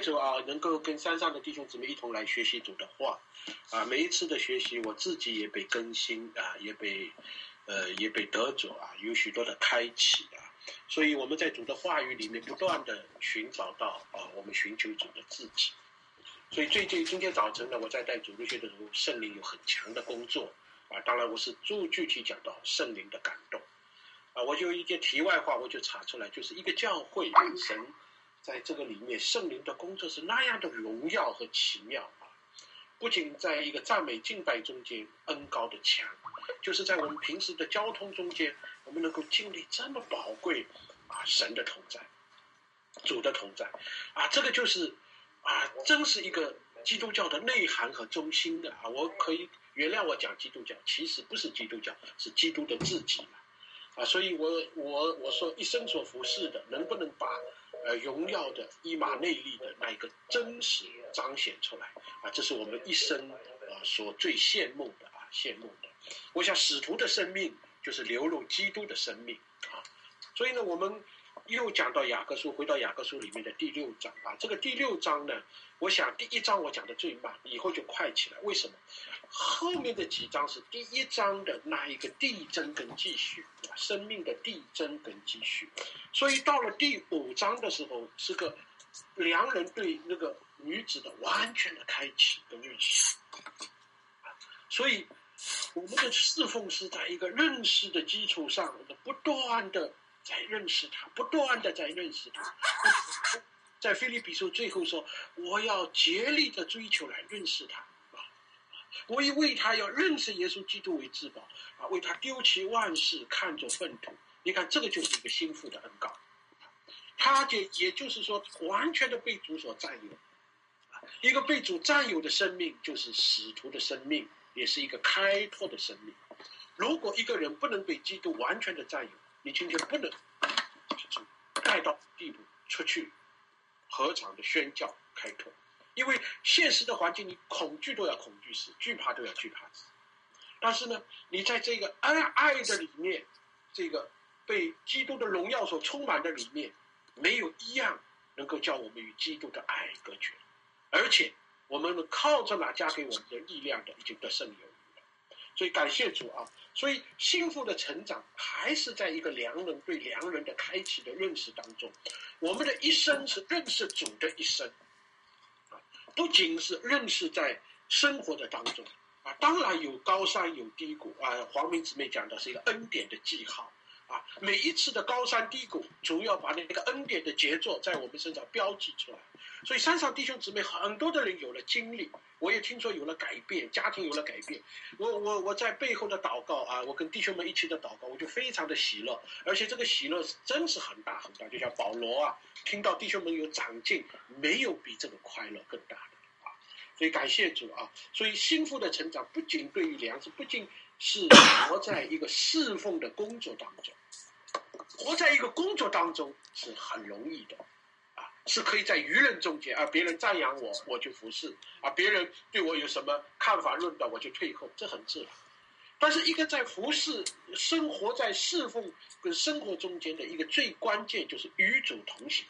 主啊，能够跟山上的弟兄姊妹一同来学习主的话啊，每一次的学习，我自己也被更新啊，也被得着啊，有许多的开启啊，所以我们在主的话语里面不断的寻找到啊，我们寻求主的自己。所以今天早晨呢，我在带主日学的时候，圣灵有很强的工作啊，当然我是具体讲到圣灵的感动啊，我就一件题外话，我就查出来，就是一个教会神在这个里面圣灵的工作是那样的荣耀和奇妙啊！不仅在一个赞美敬拜中间恩高的强，就是在我们平时的交通中间，我们能够经历这么宝贵啊神的同在，主的同在啊，这个就是啊，真是一个基督教的内涵和中心的啊！我可以原谅我讲基督教，其实不是基督教，是基督的自己啊！所以我说一生所服侍的，能不能把荣耀的以马内利的那一个真实彰显出来啊，这是我们一生所最羡慕的啊，羡慕的。我想使徒的生命就是流入基督的生命啊，所以呢，我们又讲到雅各书，回到雅各书里面的第6章啊，这个第6章呢，我想第1章我讲的最慢，以后就快起来。为什么？后面的几章是第1章的那一个递增跟继续，生命的递增跟继续，所以到了第5章的时候，是个良人对那个女子的完全的开启跟认识，所以我们的侍奉是在一个认识的基础上，不断的在认识他，不断的在认识他。在腓立比书最后说，我要竭力的追求来认识他啊！我也为他要认识耶稣基督为至宝啊，为他丢弃万事，看作粪土。你看，这个就是一个心腹的恩膏，他也就是说，完全的被主所占有。一个被主占有的生命，就是使徒的生命，也是一个开拓的生命。如果一个人不能被基督完全的占有，你今天不能带到地步出去何尝的宣教开拓，因为现实的环境，你恐惧都要恐惧死，惧怕都要惧怕死。但是呢，你在这个爱的里面，这个被基督的荣耀所充满的里面，没有一样能够叫我们与基督的爱隔绝，而且我们靠着那加给我们的力量的，已经得胜有余了。所以感谢主啊！所以幸福的成长还是在一个良人对良人的开启的认识当中。我们的一生是认识主的一生啊，不仅是认识在生活的当中啊，当然有高山有低谷啊。黄明姊妹讲的是一个恩典的记号啊，每一次的高山低谷，主要把那个恩典的杰作在我们身上标记出来。所以山上弟兄姊妹很多的人有了经历，我也听说有了改变，家庭有了改变。我在背后的祷告啊，我跟弟兄们一起的祷告，我就非常的喜乐，而且这个喜乐真是很大很大。就像保罗啊，听到弟兄们有长进，没有比这个快乐更大的啊。所以感谢主啊！所以心腹的成长不仅对于良知，不仅是活在一个侍奉的工作当中，活在一个工作当中是很容易的。是可以在舆论中间啊，别人赞扬我，我就服侍啊；别人对我有什么看法论断，我就退后，这很自然。但是一个在服侍、生活在侍奉跟生活中间的一个最关键，就是与主同行。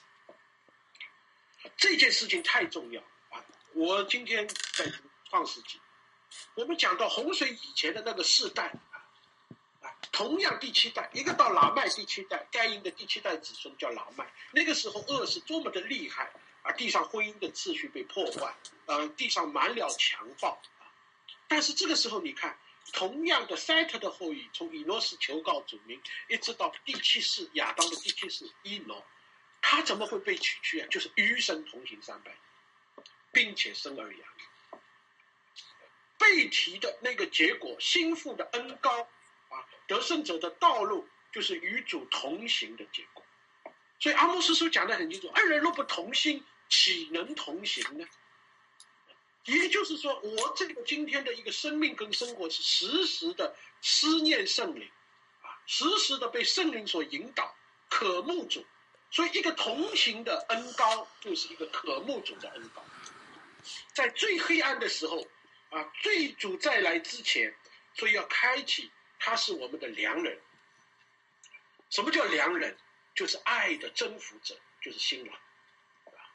这件事情太重要啊！我今天在创世纪，我们讲到洪水以前的那个世代。同样第7代，一个到拉麦第7代，该隐的第7代子孙叫拉麦。那个时候恶是多么的厉害啊！地上婚姻的秩序被破坏，地上满了强暴啊！但是这个时候你看，同样的塞特的后裔，从以诺斯求告主名，一直到第7世亚当的第7世以诺，他怎么会被娶去啊？就是与神同行300年，并且生儿养女。被提的那个结果，心腹的恩膏。得胜者的道路就是与主同行的结果。所以阿摩司书讲得很清楚，二人若不同心，岂能同行呢？也就是说，我这个今天的一个生命跟生活是时时的思念圣灵啊，时时的被圣灵所引导，渴慕主。所以一个同行的恩膏就是一个渴慕主的恩膏。在最黑暗的时候啊，最主再来之前，所以要开启，他是我们的良人。什么叫良人？就是爱的征服者，就是新郎。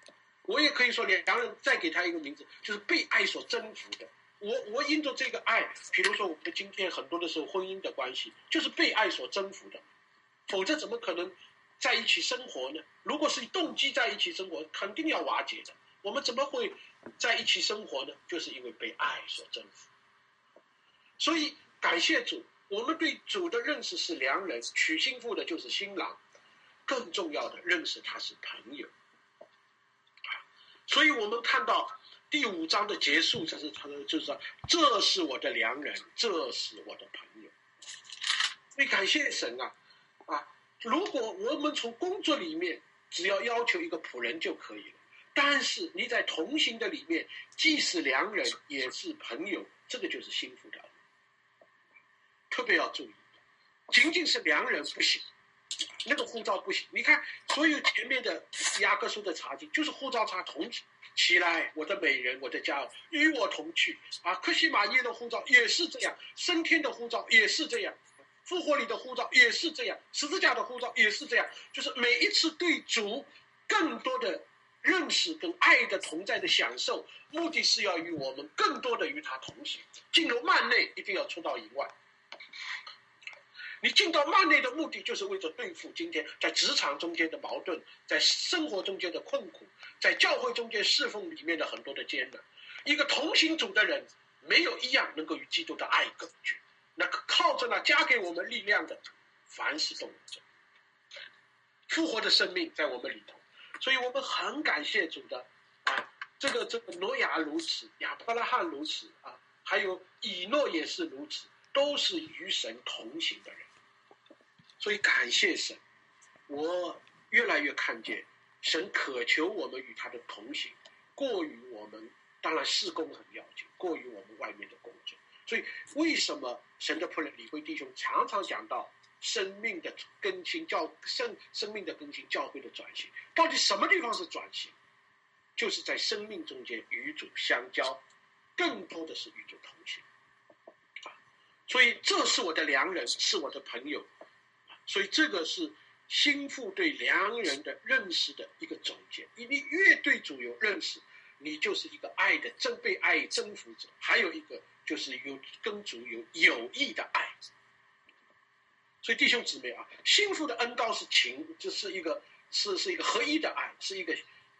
我也可以说良人再给他一个名字，就是被爱所征服的。我因着这个爱，比如说我们今天很多的时候婚姻的关系就是被爱所征服的，否则怎么可能在一起生活呢？如果是动机在一起生活，肯定要瓦解的。我们怎么会在一起生活呢？就是因为被爱所征服。所以感谢主，我们对主的认识是良人，娶新妇的就是新郎，更重要的认识他是朋友。所以我们看到第5章的结束，就是说，这是我的良人，这是我的朋友。所以感谢神啊！如果我们从工作里面只要求一个仆人就可以了，但是你在同行的里面，既是良人也是朋友，这个就是幸福的恩。特别要注意，仅仅是良人不行，那个护照不行。你看，所有前面的雅各书的查经，就是护照查同起来，我的美人，我的佳偶，与我同去啊！克西玛耶的护照也是这样，升天的护照也是这样，复活里的护照也是这样，十字架的护照也是这样，就是每一次对主更多的认识跟爱的同在的享受，目的是要与我们更多的与他同行。进入幔内一定要出到营外。你进到幔内的目的就是为了对付今天在职场中间的矛盾，在生活中间的困苦，在教会中间侍奉里面的很多的艰难。一个同行主的人，没有一样能够与基督的爱隔绝。那靠着那加给我们力量的，凡事都能做。复活的生命在我们里头，所以我们很感谢主的啊，这个挪亚如此，亚伯拉罕如此啊，还有以诺也是如此，都是与神同行的人。所以感谢神，我越来越看见神渴求我们与他的同行，过于我们当然事工很要紧，过于我们外面的工作。所以为什么神的仆人李辉弟兄常常讲到生命的更新，生命的更新，教会的转型，到底什么地方是转型？就是在生命中间与主相交，更多的是与主同行。所以这是我的良人，是我的朋友。所以这个是新妇对良人的认识的一个总结。你越对主有认识，你就是一个爱的被爱征服者。还有一个就是跟主有友谊的爱。所以弟兄姊妹啊，新妇的恩膏是情，这是一个合一的爱，是一个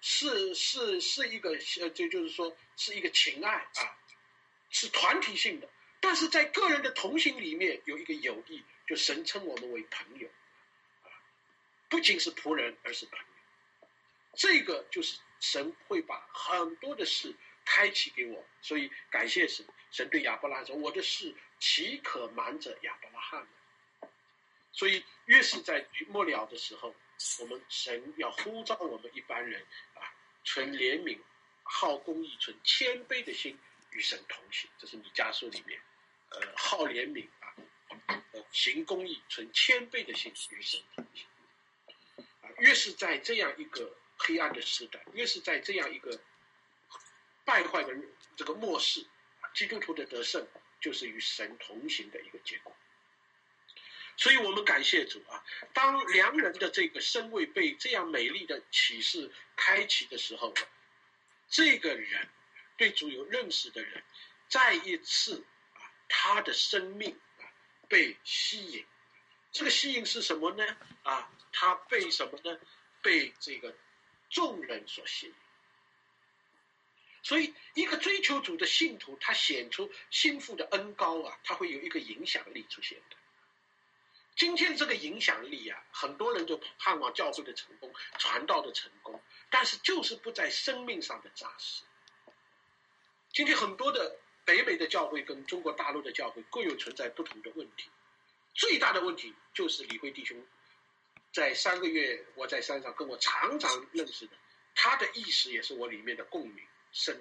就是说是一个情爱啊，是团体性的。但是在个人的同行里面有一个友谊，就神称我们为朋友，不仅是仆人，而是朋友。这个就是神会把很多的事开启给我，所以感谢神。神对亚伯拉罕说：“我的事岂可瞒着亚伯拉罕呢？”所以越是在末了的时候，我们神要呼召我们一般人啊，存怜悯、好公义、存谦卑的心与神同行。这是弥迦书里面。好怜悯啊，行公义，存谦卑的心与神同行。越是在这样一个黑暗的时代，越是在这样一个败坏的这个末世，基督徒的得胜就是与神同行的一个结果。所以我们感谢主啊！当良人的这个身位被这样美丽的启示开启的时候，这个人对主有认识的人，再一次他的生命被吸引。这个吸引是什么呢？他被什么呢？被这个众人所吸引。所以一个追求主的信徒，他显出心腹的恩膏他会有一个影响力出现的。今天这个影响力很多人就盼望教会的成功，传道的成功，但是就是不在生命上的扎实。今天很多的北美的教会跟中国大陆的教会各有存在不同的问题，最大的问题就是李辉弟兄在3个月我在山上跟我常常认识的，他的意识也是我里面的共鸣。生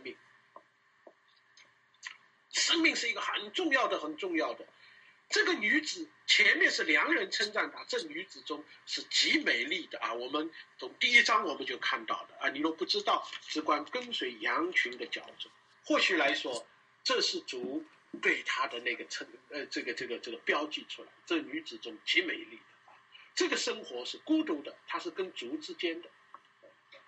命是一个很重要的。这个女子前面是良人称赞她，这女子中是极美丽的我们从第1章我们就看到了你若不知道，只管跟随羊群的脚走。或许来说，这是主对她的那个这个标记出来，这女子中极美丽的这个生活是孤独的，她是跟主之间的。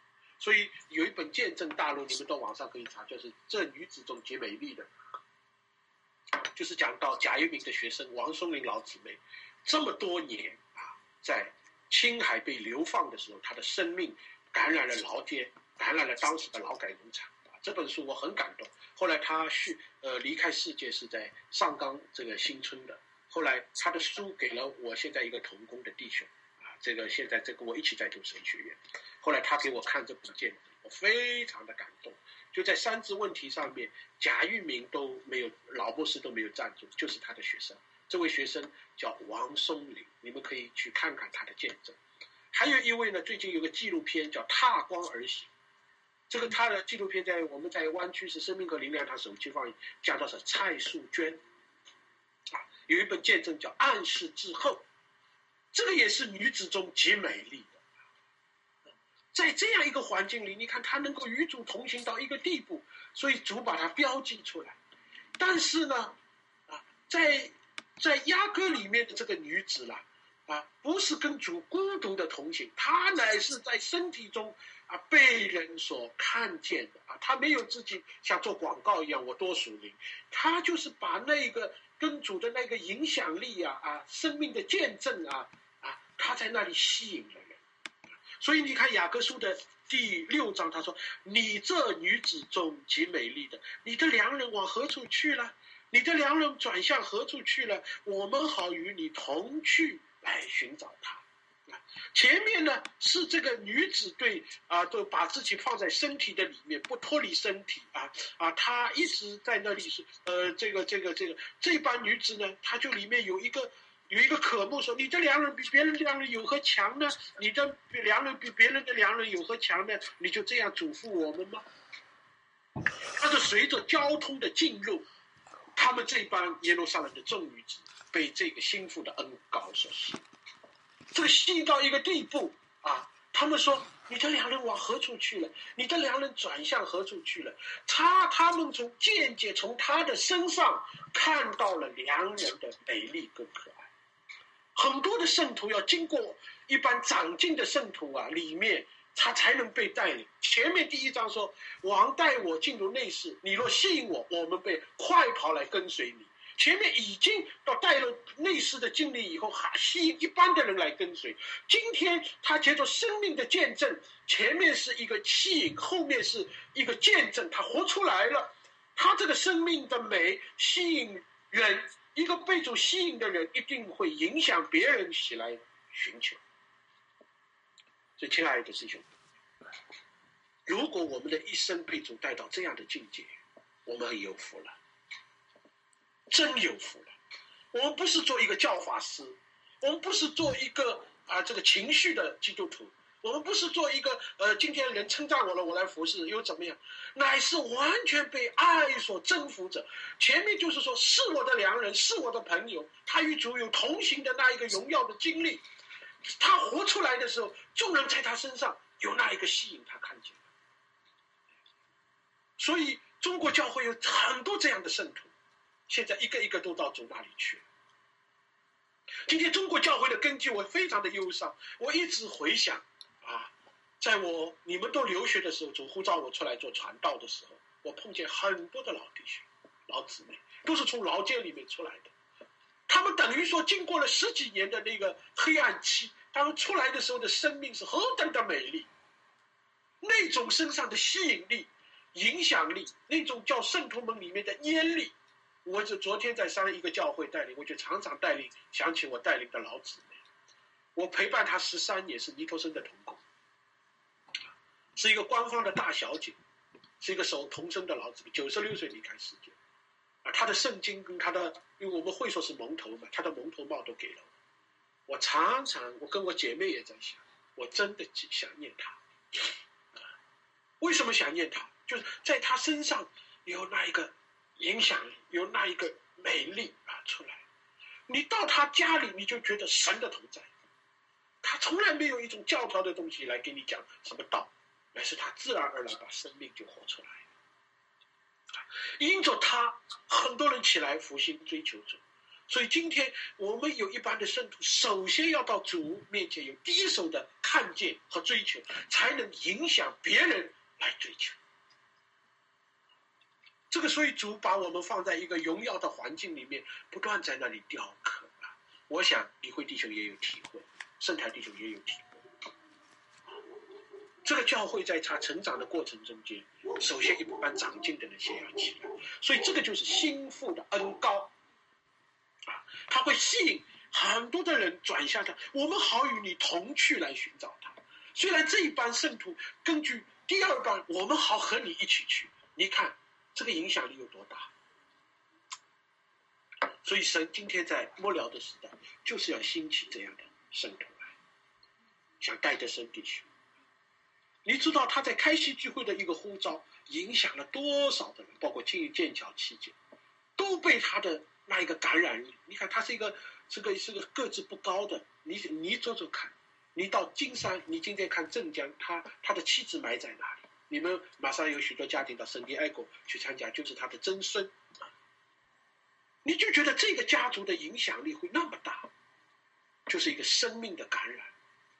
所以有一本见证大陆，你们到网上可以查，就是这女子中极美丽的，就是讲到贾一鸣的学生王松龄老姊妹，这么多年啊，在青海被流放的时候，她的生命感染了劳监，感染了当时的劳改农场。这本书我很感动。后来他离开世界是在上冈这个新村的。后来他的书给了我现在一个同工的弟兄啊，现在跟我一起在读神学院。后来他给我看这本见证，我非常的感动。就在三支问题上面，贾玉明都没有，老牧师都没有站住，就是他的学生。这位学生叫王松龄，你们可以去看看他的见证。还有一位呢，最近有个纪录片叫《踏光而行》。这个他的纪录片我们在湾区是生命和灵粮堂手机放映，讲到是蔡素娟啊，有一本见证叫《暗示之后》，这个也是女子中极美丽的。在这样一个环境里，你看她能够与主同行到一个地步，所以主把她标记出来。但是呢，在雅歌里面的这个女子啦，不是跟主孤独的同行，她乃是在身体中被人所看见的她没有自己像做广告一样我多属灵，她就是把那个跟主的那个影响力生命的见证她在那里吸引了人。所以你看雅各书的第6章，他说：“你这女子中极美丽的，你的良人往何处去了？你的良人转向何处去了？我们好与你同去来寻找他。”前面呢是这个女子都把自己放在身体的里面，不脱离身体她一直在那里是这班女子呢，她就里面有一个科目说：你的良人比别人的良人有何强呢？你的良人比别人的良人有何强呢？你就这样嘱咐我们吗？但是随着交通的进入，他们这帮耶路撒冷的众女子被这个心腹的恩膏所吸引，这个吸引到一个地步他们说：你的良人往何处去了？你的良人转向何处去了？他们间接从他的身上看到了良人的美丽跟可爱。很多的圣徒要经过一般长进的圣徒里面他才能被带领。前面第1章说：王带我进入内室，你若吸引我，我们被快跑来跟随你。前面已经到带了内室的经历以后吸引一般的人来跟随。今天他接着生命的见证，前面是一个吸引，后面是一个见证，他活出来了。他这个生命的美吸引人，一个被主吸引的人一定会影响别人起来寻求。所以亲爱的弟兄，如果我们的一生被主带到这样的境界，我们很有福了，真有福了。我们不是做一个教法师，我们不是做一个这个情绪的基督徒，我们不是做一个今天人称赞我了我来服侍又怎么样，乃是完全被爱所征服者。前面就是说是我的良人，是我的朋友，他与主有同行的那一个荣耀的经历。他活出来的时候，众人在他身上有那一个吸引他看见。所以中国教会有很多这样的圣徒，现在一个一个都到主那里去了。今天中国教会的根基我非常的忧伤，我一直回想在你们都留学的时候，主呼召我出来做传道的时候，我碰见很多的老弟兄老姊妹，都是从劳监里面出来的。他们等于说经过了10几年的那个黑暗期，他们出来的时候的生命是何等的美丽，那种身上的吸引力影响力，那种叫圣徒们里面的烟力。我就昨天在上一个教会带领，我就常常带领，想起我带领的老姊妹，我陪伴她13年，是尼托生的同工，是一个官方的大小姐，是一个守童生的老姊妹，96岁离开世界。他的圣经跟他的，因为我们会说是蒙头嘛，他的蒙头帽都给了我。我常常，我跟我姐妹也在想，我真的想念他。为什么想念他？就是在他身上有那一个影响力，有那一个美丽出来。你到他家里，你就觉得神的同在。他从来没有一种教条的东西来给你讲什么道，而是他自然而然把生命就活出来。因着他，很多人起来复兴追求主。所以今天我们有一般的圣徒，首先要到主面前有第一手的看见和追求，才能影响别人来追求。这个所以主把我们放在一个荣耀的环境里面，不断在那里雕刻啊。我想理会弟兄也有体会，圣台弟兄也有体会。这个教会在他成长的过程中间，首先一般长进的人先要起来，所以这个就是心腹的恩膏啊，他会吸引很多的人转向他，我们好与你同去来寻找他。虽然这一班圣徒根据第二班，我们好和你一起去，你看这个影响力有多大。所以神今天在末了的时代，就是要兴起这样的圣徒来，想带着圣弟兄。你知道他在开禧聚会的一个呼召，影响了多少的人，包括进剑桥期间，都被他的那一个感染力。你看他是个个子不高的，你做做看，你到金山，你今天看镇江，他的妻子埋在哪里？你们马上有许多家庭到圣地艾果去参加，就是他的曾孙，你就觉得这个家族的影响力会那么大，就是一个生命的感染。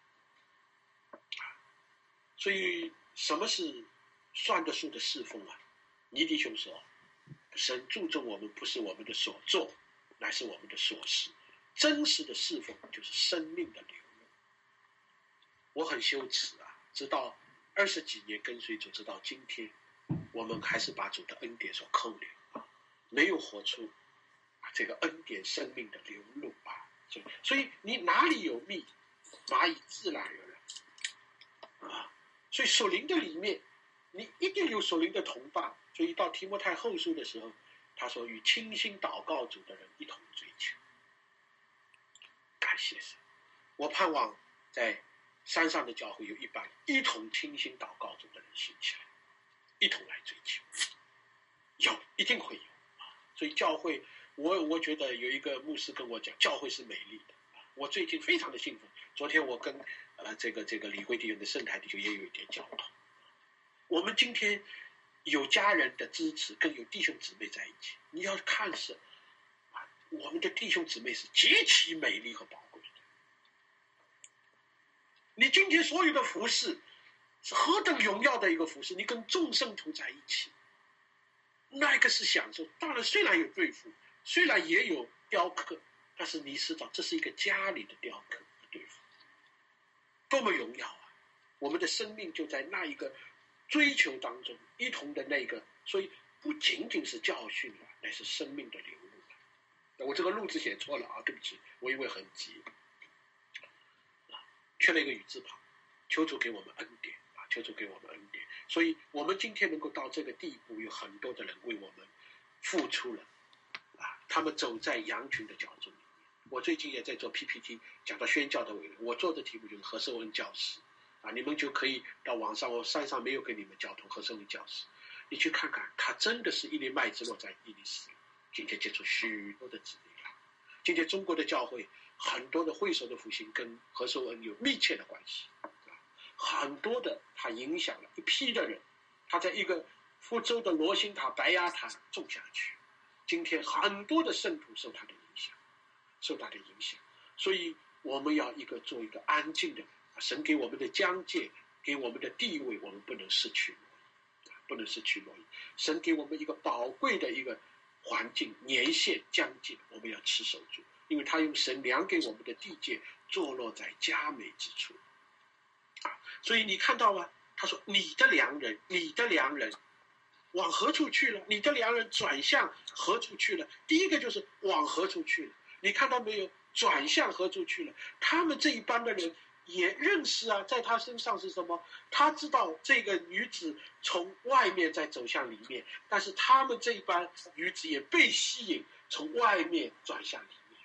所以什么是算得数的侍奉啊？尼弟兄说，神注重我们不是我们的所作，乃是我们的所事。真实的侍奉就是生命的流露。我很羞耻啊，直到20几年跟随主，直到今天，我们还是把主的恩典所扣留啊，没有活出这个恩典生命的流露啊。所以你哪里有蜜，蚂蚁自然而然啊。所以属灵的里面，你一定有属灵的同伴。所以到提摩太后书的时候，他说与倾心祷告主的人一同追求。感谢神，我盼望在山上的教会有一班一同倾心祷告主的人兴起来，一同来追求，一定会有啊。所以教会，我觉得有一个牧师跟我讲，教会是美丽的。我最近非常的兴奋。昨天我跟这个理会弟兄的圣台弟兄也有一点交通。我们今天有家人的支持，跟有弟兄姊妹在一起，你要看是我们的弟兄姊妹是极其美丽和宝贵的。你今天所有的服事是何等荣耀的一个服事，你跟众圣徒在一起，那个是享受。当然虽然有对付，虽然也有雕刻，但是你知道这是一个家里的雕刻和对付，多么荣耀啊！我们的生命就在那一个追求当中，一同的那个，所以不仅仅是教训了，乃是生命的流露了。我这个路字写错了啊，对不起，我因为很急缺了一个雨字旁。求主给我们恩典啊，求主给我们恩典。所以我们今天能够到这个地步，有很多的人为我们付出了啊，他们走在羊群的脚中。我最近也在做 PPT， 讲到宣教的委员，我做的题目就是何寿恩教师啊，你们就可以到网上，我山上没有给你们交通何寿恩教师，你去看看，他真的是一粒麦子落在地里死了，今天结出许多的子民来。今天中国的教会很多的会所的复兴跟何寿恩有密切的关系啊，很多的他影响了一批的人，他在一个福州的罗兴塔白鸭塔种下去，今天很多的圣徒受他的影响，所以我们要做一个安静的，神给我们的疆界，给我们的地位，我们不能失去挪移。神给我们一个宝贵的一个环境年限疆界，我们要持守住，因为他用神量给我们的地界坐落在佳美之处啊。所以你看到吗？他说你的良人往何处去了？你的良人转向何处去了？第一个就是往何处去了，你看到没有？转向何处去了？他们这一班的人也认识啊，在他身上是什么？他知道这个女子从外面在走向里面，但是他们这一班女子也被吸引，从外面转向里面。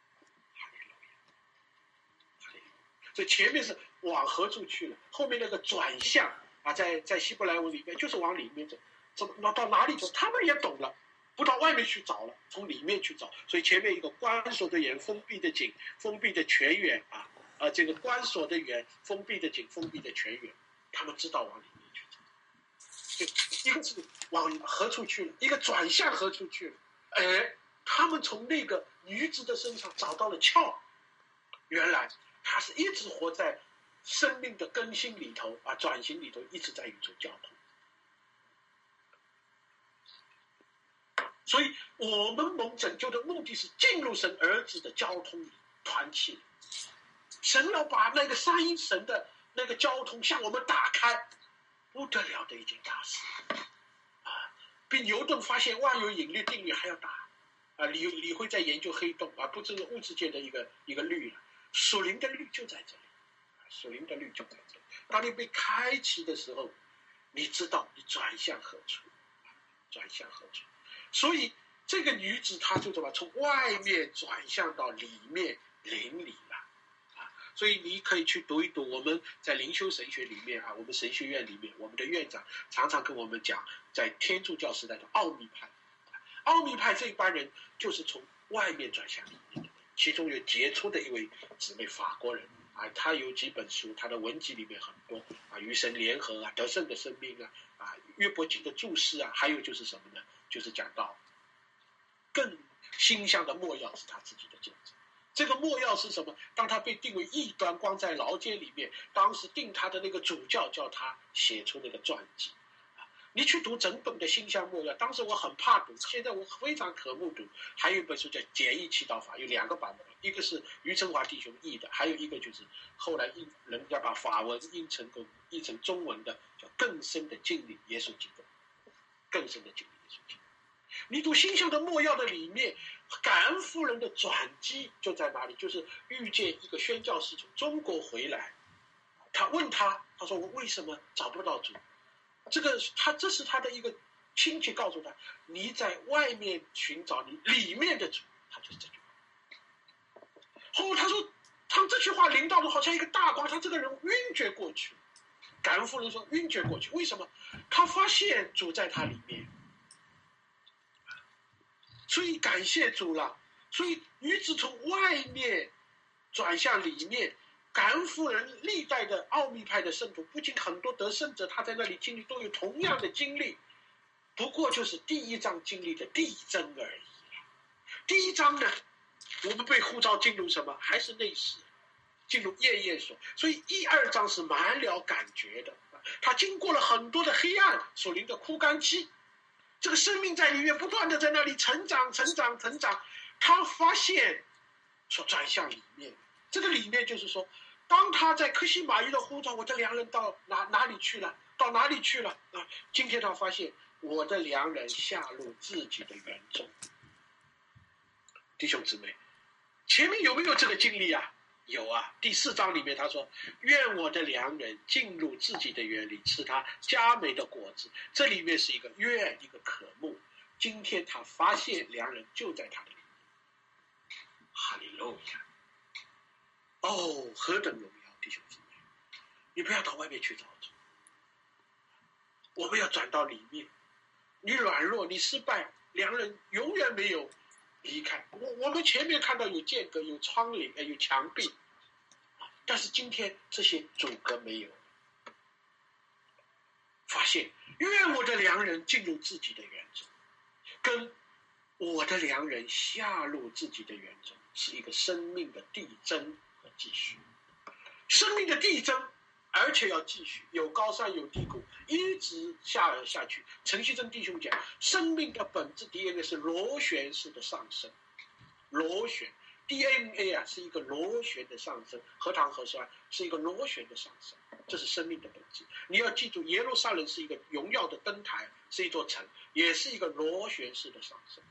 所以前面是往何处去了，后面那个转向啊，在希伯来文里面就是往里面走，到哪里走？他们也懂了。不到外面去找了，从里面去找。所以前面一个关锁的园，封闭的井，封闭的泉源啊，这个关锁的园，封闭的井，封闭的泉源，他们知道往里面去找。一个是往何处去了，一个转向何处去了。他们从那个女子的身上找到了窍，原来她是一直活在生命的更新里头啊，转型里头一直在与主交通。所以我们蒙拯救的目的是进入神儿子的交通里团契。神要把那个三一神的那个交通向我们打开，不得了的一件大事啊！比牛顿发现万有引力定律还要大啊！你会在研究黑洞啊，不知物质界的一个律了，属灵的律就在这里，属灵的律就在这里。当你被开启的时候，你知道你转向何处，转向何处。所以这个女子她就怎么从外面转向到里面灵里了啊！所以你可以去读一读我们在灵修神学里面啊，我们神学院里面，我们的院长常常跟我们讲，在天主教时代的奥秘派，奥秘派这一班人就是从外面转向里面的，其中有杰出的一位姊妹法国人啊，他有几本书，他的文集里面很多啊，与神联合啊，得胜的生命啊，约伯记的注释啊，还有就是什么呢？就是讲到更馨香的末药是他自己的见证。这个末药是什么？当他被定为异端，关在牢监里面，当时定他的那个主教叫他写出那个传记。你去读整本的馨香末药，当时我很怕读，现在我非常渴慕读。还有一本书叫《简易祈祷法》，有2个版本，一个是余承华弟兄译的，还有一个就是后来人家把法文译成中文的，叫《更深的经历耶稣基督》。更深的经历耶稣基督。你读馨香的末药的里面，感恩妇人的转机就在哪里？就是遇见一个宣教士从中国回来，他问他说我为什么找不到主？这是他的一个亲戚告诉他，你在外面寻找你里面的主，他就是这句话。他说当这句话临到的好像一个大光，他这个人晕厥过去。感恩妇人说晕厥过去，为什么？他发现主在他里面，所以感谢主了。所以女子从外面转向里面，感恩妇人历代的奥秘派的圣徒，不仅很多得胜者他在那里经历都有同样的经历，不过就是第1章经历的递增而已。第1章呢，我们被呼召进入什么？还是内室，进入夜夜所。所以1、2章是满了感觉的，他经过了很多的黑暗属灵的枯干期，这个生命在里面不断的在那里成长，他发现说转向里面。这个里面就是说，当他在克西马伊的呼召，我的良人到哪里去了？到哪里去了啊？今天他发现我的良人下入自己的园中。弟兄姊妹，前面有没有这个经历啊？有啊。第4章里面他说，愿我的良人进入自己的园里，吃他佳美的果子。这里面是一个愿，一个渴慕。今天他发现良人就在他的里面。哈利路亚！哦，何等荣耀，弟兄姊妹！你不要到外面去找主，我们要转到里面。你软弱，你失败，良人永远没有离开。我们前面看到有间隔，有窗棂，有墙壁，但是今天这些阻隔没有。发现愿我的良人进入自己的园中，跟我的良人下入自己的园中，是一个生命的递增和继续。生命的递增，而且要继续，有高山有低谷，一直下去。陈锡珍弟兄讲，生命的本质 DNA 是螺旋式的上升，螺旋 DNA 啊是一个螺旋的上升，核糖核酸是一个螺旋的上升，这是生命的本质。你要记住，耶路撒冷是一个荣耀的灯台，是一座城，也是一个螺旋式的上升。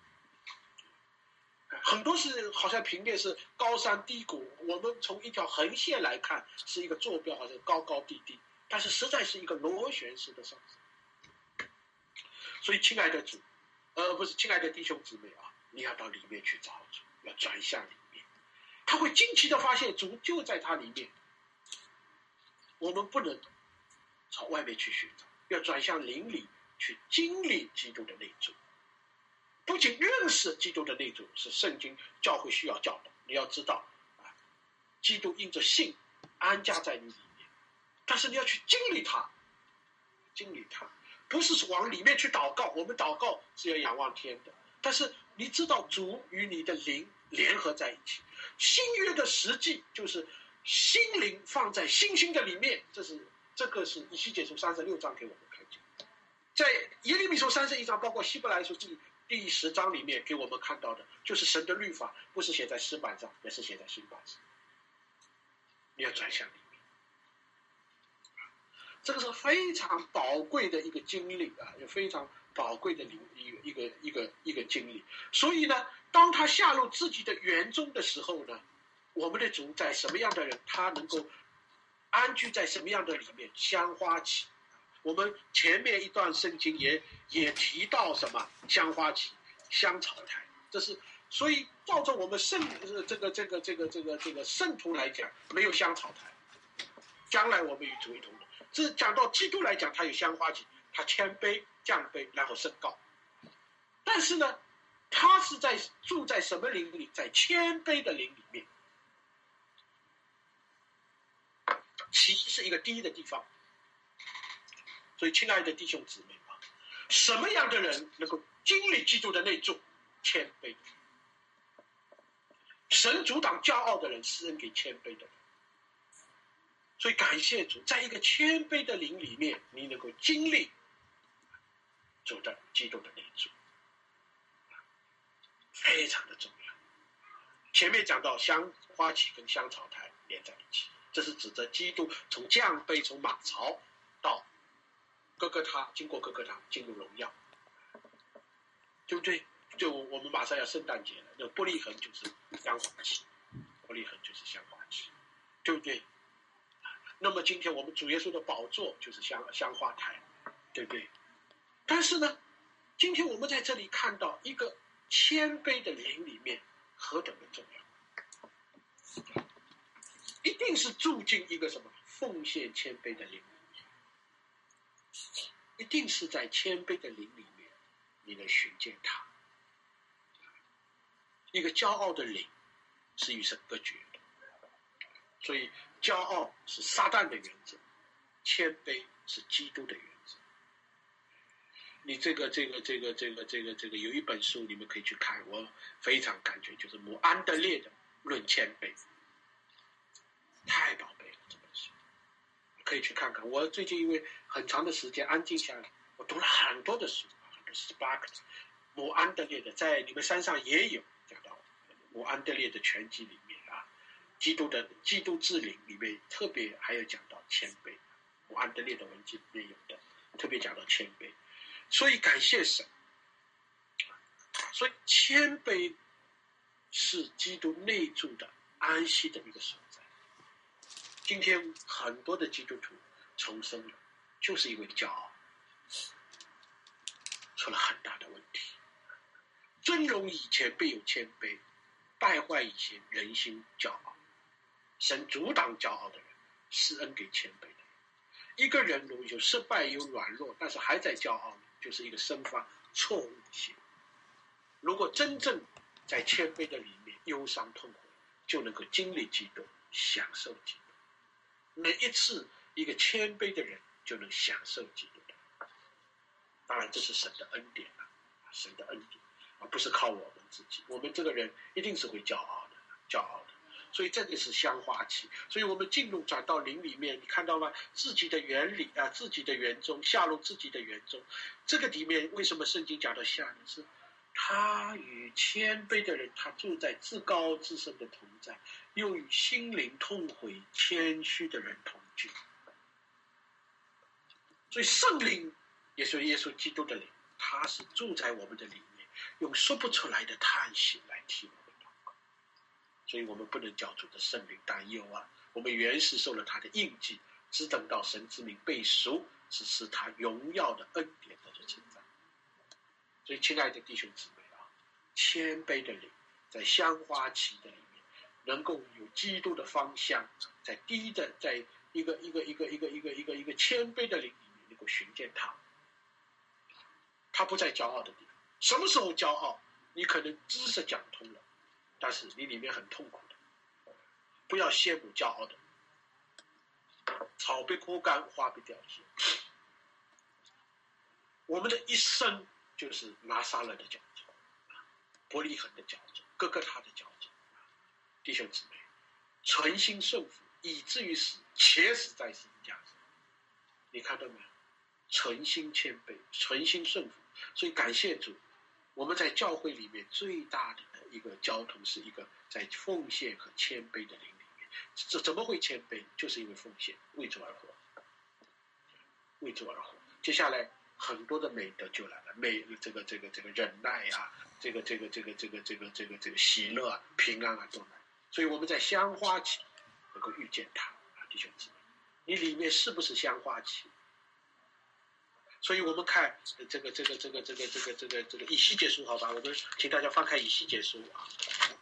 很多是好像平面是高山低谷，我们从一条横线来看是一个坐标，好像高高低低，但是实在是一个螺旋式的上升。所以亲爱的主，不是亲爱的弟兄姊妹啊，你要到里面去找主，要转向里面，他会惊奇的发现主就在他里面。我们不能朝外面去寻找，要转向灵里去经历基督的内住。不仅认识基督的内住是圣经教会需要教导，你要知道啊，基督因着信安家在你里面，但是你要去经历他，不是往里面去祷告。我们祷告是要仰望天的，但是你知道主与你的灵联合在一起。新约的实际就是心灵放在星星的里面，这个是以西结书36章给我们看见，在耶利米书31章，包括希伯来书第10章里面给我们看到的，就是神的律法不是写在石板上，也是写在心板上，你要转向里面。这个是非常宝贵的一个经历啊，也非常宝贵的一个经历。所以呢，当他下入自己的园中的时候呢，我们的主在什么样的人，他能够安居在什么样的里面？香花旗。我们前面一段圣经也提到什么香花旗、香草台，这是所以照着我们圣徒来讲，没有香草台，将来我们与主一同的。这讲到基督来讲，他有香花旗，他谦卑、降卑，然后升高。但是呢，他是住在什么灵里？在谦卑的灵里面。旗是一个低的地方。所以，亲爱的弟兄姊妹啊，什么样的人能够经历基督的内住？谦卑。神阻挡骄傲的人，施恩给谦卑的人。所以，感谢主，在一个谦卑的灵里面，你能够经历主的基督的内住，非常的重要。前面讲到香花旗跟香草台连在一起，这是指着基督从降卑，从马槽到哥哥他，经过哥哥他进入荣耀，对不对？就我们马上要圣诞节了，那伯利恒就是香花旗，伯利恒就是香花旗，对不对？那么今天我们主耶稣的宝座就是香花台，对不对？但是呢，今天我们在这里看到一个谦卑的灵里面何等的重要，一定是住进一个什么奉献谦卑的灵里面，一定是在谦卑的灵里面，你能寻见他。一个骄傲的灵是与神隔绝的，所以骄傲是撒旦的原则，谦卑是基督的原则。你这个有一本书你们可以去看，我非常感觉就是姆安德烈的《论谦卑》，太宝贝了，这本书可以去看看。我最近因为很长的时间安静下来，我读了很多的书，很多 Spark 姆安德烈的，在你们山上也有讲到姆安德烈的全集里面啊，基督之灵里面特别还有讲到谦卑，姆安德烈的文集里面有的特别讲到谦卑。所以感谢神，所以谦卑是基督内住的安息的一个所在。今天很多的基督徒重生了，就是因为骄傲，出了很大的问题。尊荣以前必有谦卑，败坏以前人心骄傲。神阻挡骄傲的人，施恩给谦卑的人。一个人如有失败有软弱，但是还在骄傲，就是一个生发错误的心。如果真正在谦卑的里面忧伤痛苦，就能够经历基督，享受基督。每一次一个谦卑的人就能享受基督的。当然这是神的恩典啊，神的恩典，而不是靠我们自己。我们这个人一定是会骄傲的。所以这个是香花旗。所以我们转到灵里面，你看到吗？自己的原理啊，自己的园中，下入自己的园中。这个里面为什么圣经讲到下呢？是他与谦卑的人，他住在至高至圣的同在，又与心灵痛悔谦虚的人同居。所以圣灵也是耶稣基督的灵，他是住在我们的里面，用说不出来的叹息来替我们祷告。所以我们不能叫主的圣灵担忧啊！我们原是受了他的印记，只等到神之名被赎，只是他荣耀的恩典的称赞。所以亲爱的弟兄姊妹啊，谦卑的灵在香花旗的里面，能够有基督的芳香，在一个谦卑的灵里面能够寻见他。他不在骄傲的地方。什么时候骄傲？你可能知识讲通了，但是你里面很痛苦的。不要羡慕骄傲的，草被枯干，花被凋谢。我们的一生就是拿撒勒的骄纵，伯利恒的骄纵，哥哥他的骄纵。弟兄姊妹，存心顺服以至于死，且死在十字架上。你看到没有？存心谦卑，存心顺服。所以感谢主，我们在教会里面最大的一个交通是一个在奉献和谦卑的灵里面。这怎么会谦卑？就是因为奉献，为主而活，为主而活。接下来很多的美德就来了，这个忍耐啊，这个喜乐啊、平安啊都来。所以我们在香花期能够遇见他啊，弟兄姊妹，你里面是不是香花期？所以我们看这个以西结书，好吧，我们请大家翻开以西结书啊，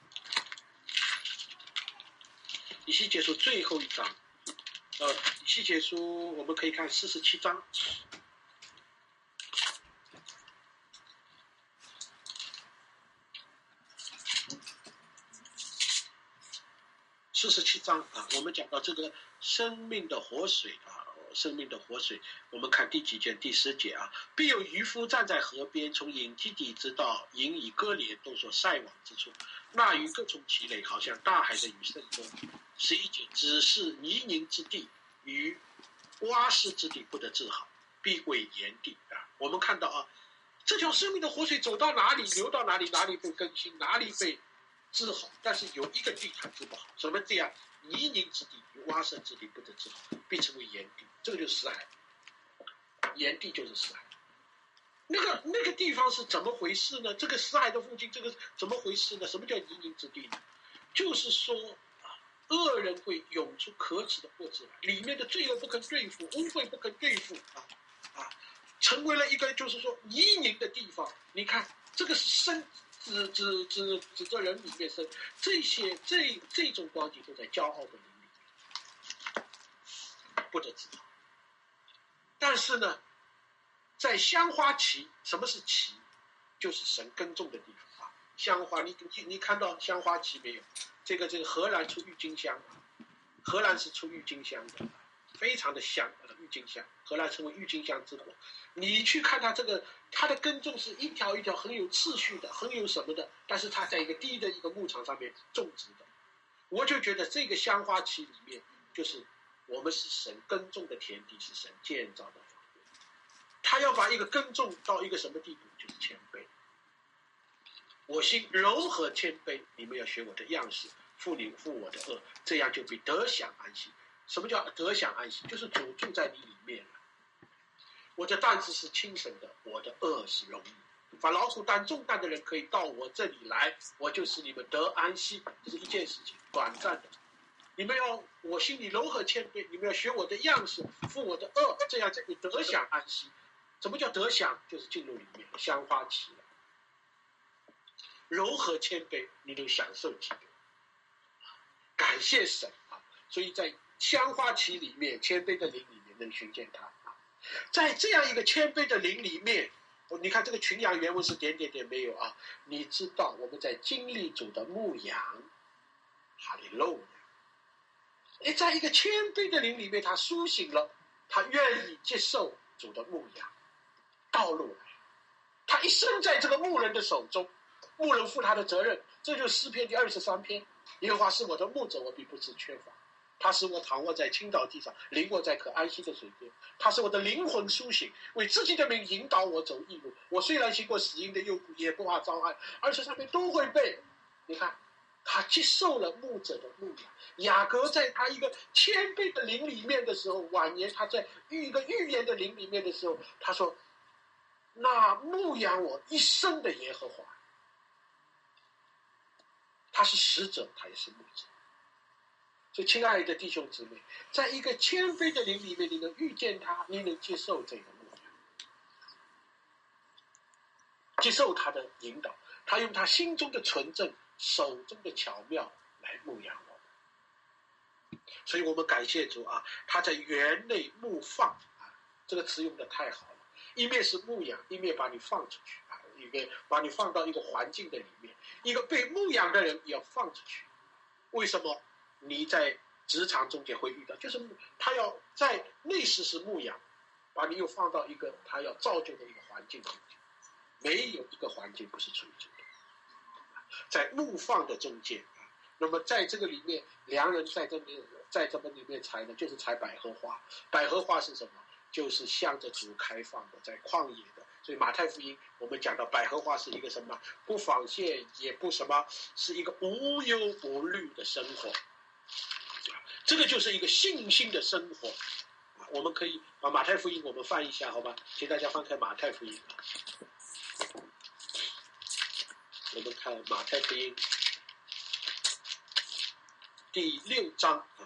以西结书最后一章，以西结书我们可以看47章。47章啊，我们讲到这个生命的活水啊，生命的活水，我们看第几节？第10节啊，必有渔夫站在河边，从隐基底直到引以哥连都所晒网之处，那鱼各从其类，好像大海的鱼甚多。11节，只是泥泞之地与洼湿之地不得治好，必为盐地啊。我们看到啊，这条生命的活水走到哪里，流到哪里，哪里被更新，哪里被治好，但是有一个地它治不好，什么地啊？泥泞之地与洼湿之地不得治好，必成为盐地。这个就是死海，盐地就是死海。那个地方是怎么回事呢？这个死海的附近，这个怎么回事呢？什么叫泥泞之地呢？就是说恶人会涌出可耻的祸之来，里面的罪恶不肯对付，污秽不肯对付成为了一个就是说泥泞的地方。你看这个是生指着人里面生，这种光景都在骄傲的灵里面，不得治好。但是呢，在香花期，什么是期？就是神耕种的地方啊。香花，你看到香花期没有？这个荷兰出郁金香，荷兰是出郁金香的，非常的香，郁金香，荷兰称为郁金香之国。你去看它的耕种是一条一条很有次序的，很有什么的，但是它在一个低的一个牧场上面种植的。我就觉得这个香花期里面，就是我们是神耕种的田地，是神建造的房屋。他要把一个耕种到一个什么地步，就是谦卑。我心柔和谦卑，你们要学我的样式，负我的恶，这样就必得享安息。什么叫得享安息？就是主住在你里面了。我的担子是轻省的，我的恶是容易。把劳苦担重担的人可以到我这里来，我就使你们得安息。这是一件事情，短暂的。你们要我心里柔和谦卑，你们要学我的样式，负我的恶，这样就可以得享安息。什么叫得享？就是进入里面香花期了。柔和谦卑，你能享受基督，感谢神啊！所以在香花期里面，谦卑的灵里面能寻见他啊。在这样一个谦卑的灵里面，你看这个群羊原文是点没有啊？你知道我们在经历主的牧羊，哈利路亚！在一个谦卑的灵里面，他苏醒了，他愿意接受主的牧羊道路来，他一生在这个牧人的手中。牧人负他的责任，这就是诗篇第23篇。耶和华是我的牧者，我必不致缺乏。他使我躺卧在青岛地上，领我在可安息的水边。他使我的灵魂苏醒，为自己的名引导我走义路。我虽然行过死荫的幽谷，也不怕遭害，而且上面都会背。你看，他接受了牧者的牧养。雅各在他一个谦卑的灵里面的时候，晚年他在一个预言的灵里面的时候，他说：“那牧养我一生的耶和华。”他是使者，他也是牧者。所以亲爱的弟兄姊妹，在一个谦卑的灵里面，你能遇见他，你能接受这个牧养，接受他的引导，他用他心中的纯正，手中的巧妙来牧养我们。所以我们感谢主啊，他在园内牧放啊，这个词用的太好了。一面是牧养，一面把你放出去啊，一个把你放到一个环境的里面。一个被牧养的人也要放出去。为什么你在职场中间会遇到？就是他要在内室是牧养，把你又放到一个他要造就的一个环境中间。没有一个环境不是属于主的，在牧放的中间啊。那么在这个里面，良人在这里在这个里面采呢，就是采百合花。百合花是什么？就是向着主开放的，在旷野的。所以马太福音我们讲到百合花是一个什么？不纺线也不什么，是一个无忧无虑的生活。这个就是一个信心的生活。我们可以把马太福音我们翻一下，好吧？请大家翻开马太福音。我们看马太福音第6章啊，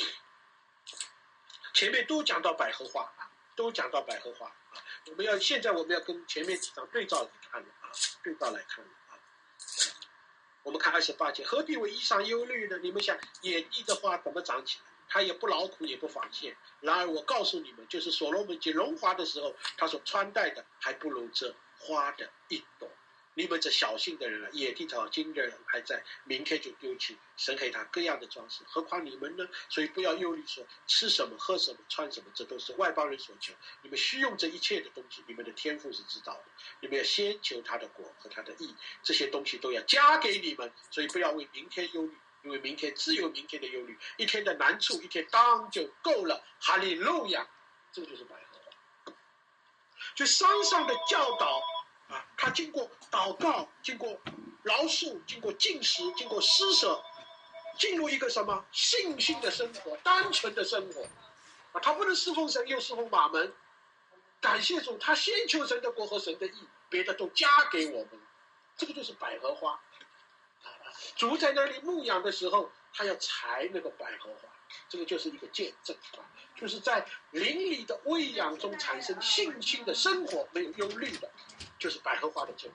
前面都讲到百合花啊，都讲到百合花啊。现在我们要跟前面几章对照来看了啊，对照来看了啊。我们看28节，何必为衣裳忧虑呢？你们想野地的花怎么长起来？它也不劳苦，也不纺线。然而我告诉你们，就是所罗门结荣华的时候，他所穿戴的还不如这花的一朵。你们这小信的人啊，野地草今日还在，明天就丢弃。神给他各样的装饰，何况你们呢？所以不要忧虑说吃什么、喝什么、穿什么，这都是外邦人所求。你们需用这一切的东西，你们的天父是知道的。你们要先求他的国和他的义，这些东西都要加给你们。所以不要为明天忧虑，因为明天自有明天的忧虑，一天的难处一天当就够了。哈利路亚！这个就是百合花。就山上的教导啊，他经过祷告，经过饶恕，经过禁食，经过施舍，进入一个什么信心的生活，单纯的生活啊，他不能侍奉神又侍奉马门。感谢主，他先求神的国和神的义，别的都加给我们。这个就是百合花。主在那里牧养的时候，他要采那个百合花，这个就是一个见证啊，就是在灵里的喂养中产生信心的生活，没有忧虑的，就是百合花的见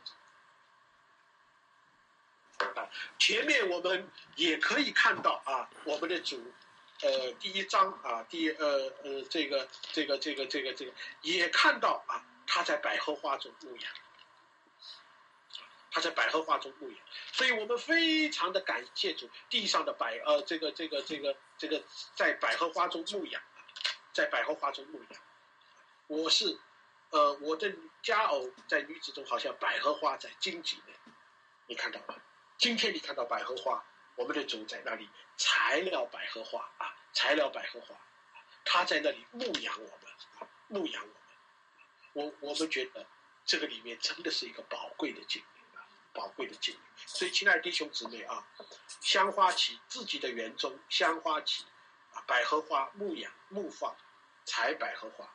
证啊。前面我们也可以看到啊，我们的主，第1章啊，这个也看到啊，他在百合花中牧养。他在百合花中牧养，所以我们非常的感谢主，地上的在百合花中牧养，在百合花中牧养。我的佳偶在女子中，好像百合花在荆棘内，你看到吗？今天你看到百合花，我们的主在那里材料百合花啊，材料百合花，他在那里牧养我们啊，牧养我们。我们觉得这个里面真的是一个宝贵的经历。宝贵的经历，所以亲爱的弟兄姊妹啊，香花旗自己的园中，香花旗啊，百合花牧养牧放，采百合花，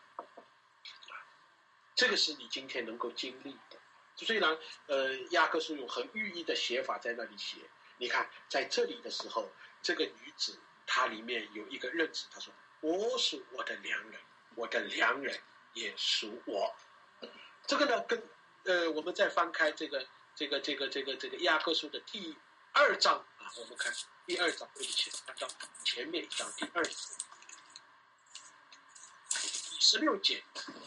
这个是你今天能够经历的。虽然雅各书用很寓意的写法在那里写，你看在这里的时候，这个女子她里面有一个认知，她说：“我属我的良人，我的良人也属我。”这个呢，跟我们再翻开这个雅各书的第2章啊，我们看第2章，对不起，看到前面1章第2章第16节，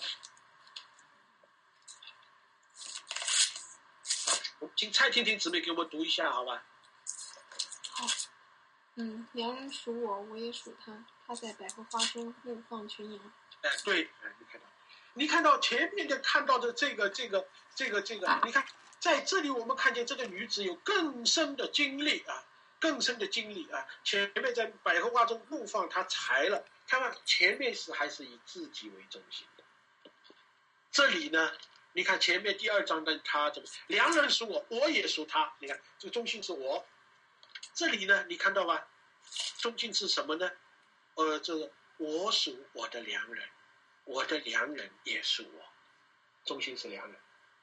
我们请蔡婷婷姊妹给我们读一下，好吧？ 好，良人属我，我也属他，他在百合花中牧放群羊。 对，你看到前面的看到的这个，你看。在这里，我们看见这个女子有更深的经历啊，更深的经历啊。前面在百合花中牧放，她采了，看看前面是还是以自己为中心的。这里呢，你看前面第2章的她怎么，良人属我，我也属他。你看这个中心是我。这里呢，你看到吧？中心是什么呢？这个我属我的良人，我的良人也属我。中心是良人。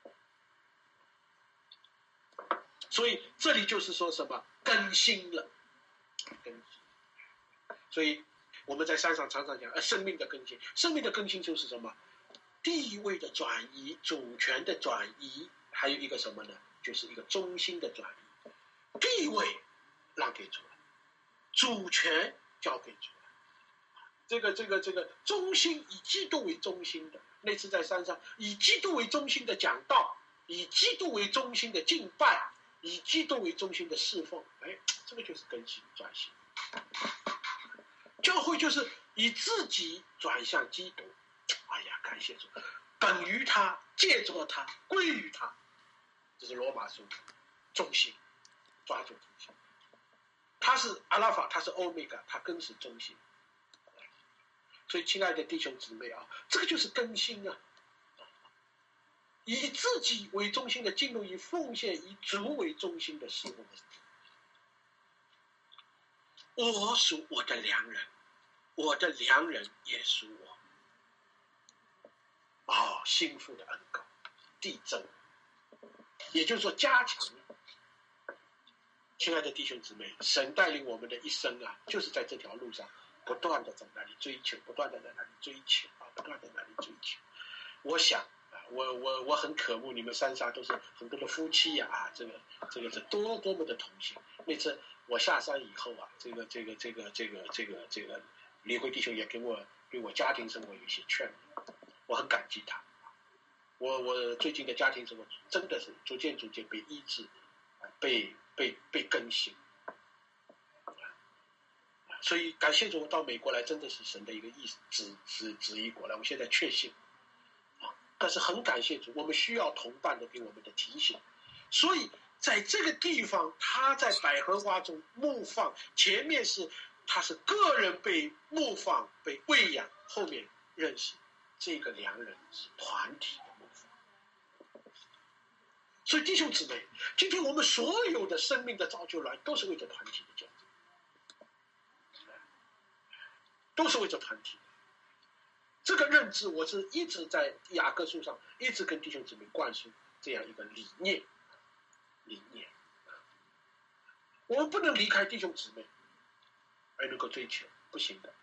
所以这里就是说什么更新了，更新。所以我们在山上常常讲，生命的更新，生命的更新就是什么？地位的转移，主权的转移，还有一个什么呢？就是一个中心的转移。地位让给主了，主权交给主了。这个中心以基督为中心的，那次在山上以基督为中心的讲道，以基督为中心的敬拜。以基督为中心的侍奉，这个就是更新转型。教会就是以自己转向基督，感谢主，等于他，借着他，归于他，这是罗马书中心，抓住中心。 他是阿拉法，他是欧米伽，他更是中心。所以，亲爱的弟兄姊妹啊，这个就是更新啊！以自己为中心的进入以奉献、以主为中心的事物。我属我的良人，我的良人也属我。哦，心腹的恩膏，递增，也就是说加强。亲爱的弟兄姊妹，神带领我们的一生啊，就是在这条路上不断的在那里追求，不断的在那里追求啊，不断的在那里追求。我想啊，我很渴慕你们三沙都是很多的夫妻呀啊，这个是多么的同心。那次我下山以后啊，这个李辉弟兄也给我对我家庭生活有一些劝勉，我很感激他。我最近的家庭生活真的是逐渐被医治，被更新。所以感谢主，我到美国来真的是神的一个旨意过来，我现在确信。但是很感谢主，我们需要同伴的给我们的提醒。所以在这个地方，他在百合花中牧放，前面是他是个人被牧放被喂养，后面认识这个良人是团体的牧放。所以弟兄姊妹，今天我们所有的生命的造就来都是为着团体的建造，都是为着团体。这个认知我是一直在雅各书上一直跟弟兄姊妹灌输这样一个理念。我们不能离开弟兄姊妹而能够追求，不行的。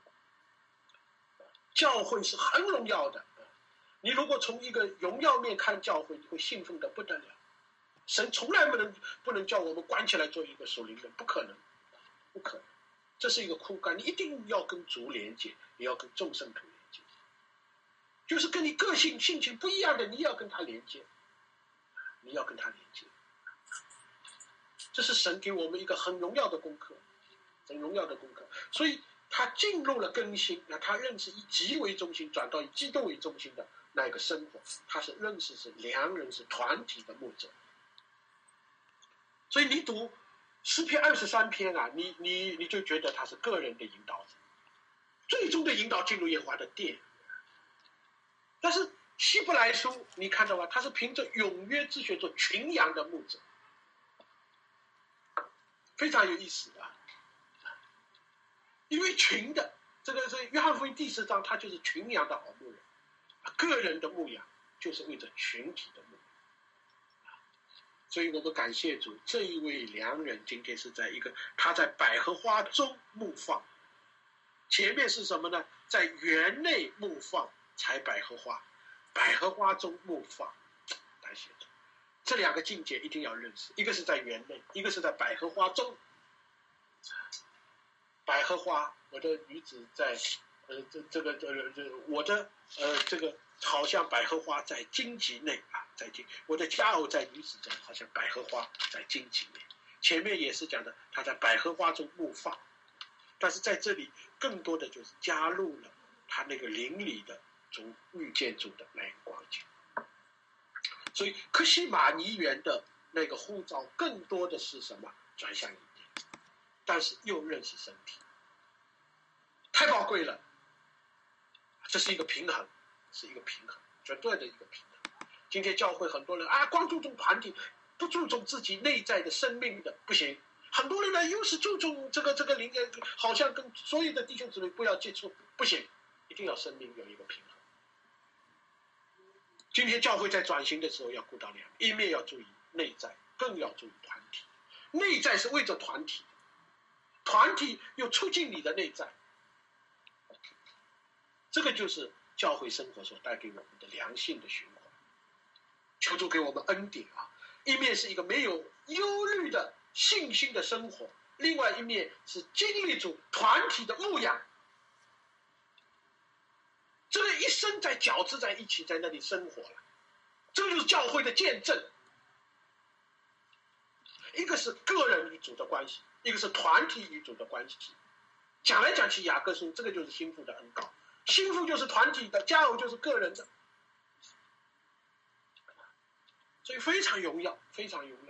教会是很荣耀的，你如果从一个荣耀面看教会，你会兴奋的不得了。神从来不能叫我们关起来做一个属灵人，不可能。这是一个枯干，你一定要跟主连接，也要跟众圣徒连接，就是跟你个性性情不一样的，你要跟他连接，这是神给我们一个很荣耀的功课，所以他进入了更新，他认识以己为中心转到以基督为中心的那个生活，他是认识是良人，是团体的牧者。所以你读诗篇23篇啊，你就觉得他是个人的引导者，最终的引导进入耶和华的殿。但是希伯来书你看到吗？他是凭着永约之学做群羊的牧者，非常有意思啊。因为群的这个是约翰福音第4章，他就是群羊的好牧人，个人的牧羊就是为着群体的牧羊。所以我们感谢主，这一位良人今天是在他在百合花中牧放，前面是什么呢？在园内牧放采百合花，百合花中牧放。感谢主，这两个境界一定要认识，一个是在园内，一个是在百合花中。百合花，我的女子在我的这个好像百合花在荆棘内啊，我的佳偶在女子中，好像百合花在荆棘内。前面也是讲的，他在百合花中牧放，但是在这里更多的就是加入了他那个灵里的主遇见主的那个光景。所以克西马尼园的那个呼召，更多的是什么？转向一点，但是又认识身体，太宝贵了。这是一个平衡，绝对的一个平衡。今天教会很多人啊，光注重团体，不注重自己内在的生命的，不行。很多人呢，又是注重这个灵，好像跟所有的弟兄姊妹不要接触，不行，一定要生命有一个平衡。今天教会在转型的时候要顾到两面，一面要注意内在，更要注意团体。内在是为着团体，团体又促进你的内在。这个就是教会生活所带给我们的良性的循环。求主给我们恩典啊！一面是一个没有忧虑的信心的生活，另外一面是经历主团体的牧养。这个一生在交织在一起，在那里生活了，这就是教会的见证。一个是个人与主的关系，一个是团体与主的关系。讲来讲去，雅各书这个就是心腹的恩膏，心腹就是团体的，佳偶就是个人的，所以非常荣耀，非常荣耀啊！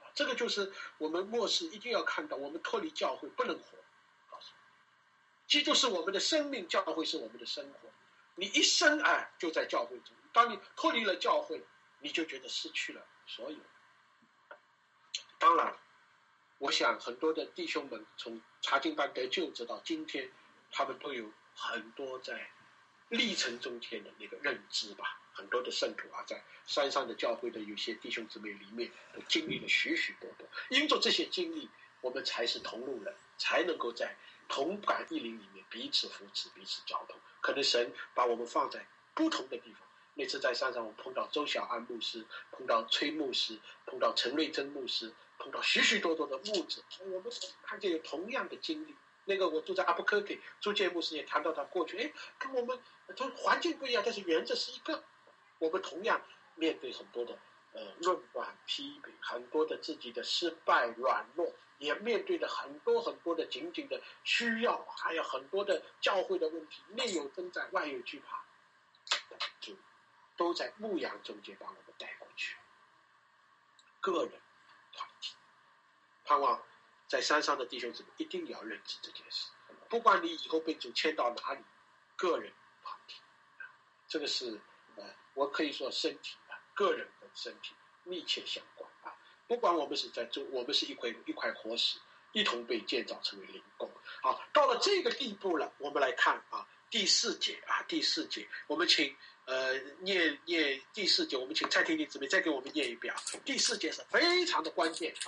这个就是我们末世一定要看到，我们脱离教会不能活。告诉你，基督是我们的生命，教会是我们的生活。你一生就在教会中，当你脱离了教会，你就觉得失去了所有。当然，我想很多的弟兄们从查经班得救直到今天，他们都有很多在历程中间的那个认知吧。很多的圣徒在山上的教会的有些弟兄姊妹里面都经历了许许多多，因着这些经历，我们才是同路人，才能够在同感一灵里面彼此扶持，彼此交通。可能神把我们放在不同的地方。那次在山上，我们碰到周小安牧师，碰到崔牧师，碰到陈瑞珍牧师，碰到许许多多的牧者，我们看见有同样的经历。那个我住在阿布科给朱建牧师也谈到他过去，跟我们环境不一样，但是原则是一个。我们同样面对很多的论断批评，很多的自己的失败软弱，也面对着很多很多的仅仅的需要，还有很多的教会的问题，内有征战外有惧怕，就都在牧羊中间把我们带过去。个人团体，盼望在山上的弟兄姊妹一定要认知这件事，不管你以后被主牵到哪里，个人团体，这个是我可以说身体个人跟身体密切相关不管我们是在做，我们是一块活石，一同被建造成为灵宫。好，到了这个地步了，我们来看第四节第四节，我们请念第四节，我们请蔡婷婷姊妹再给我们念一遍第四节是非常的关键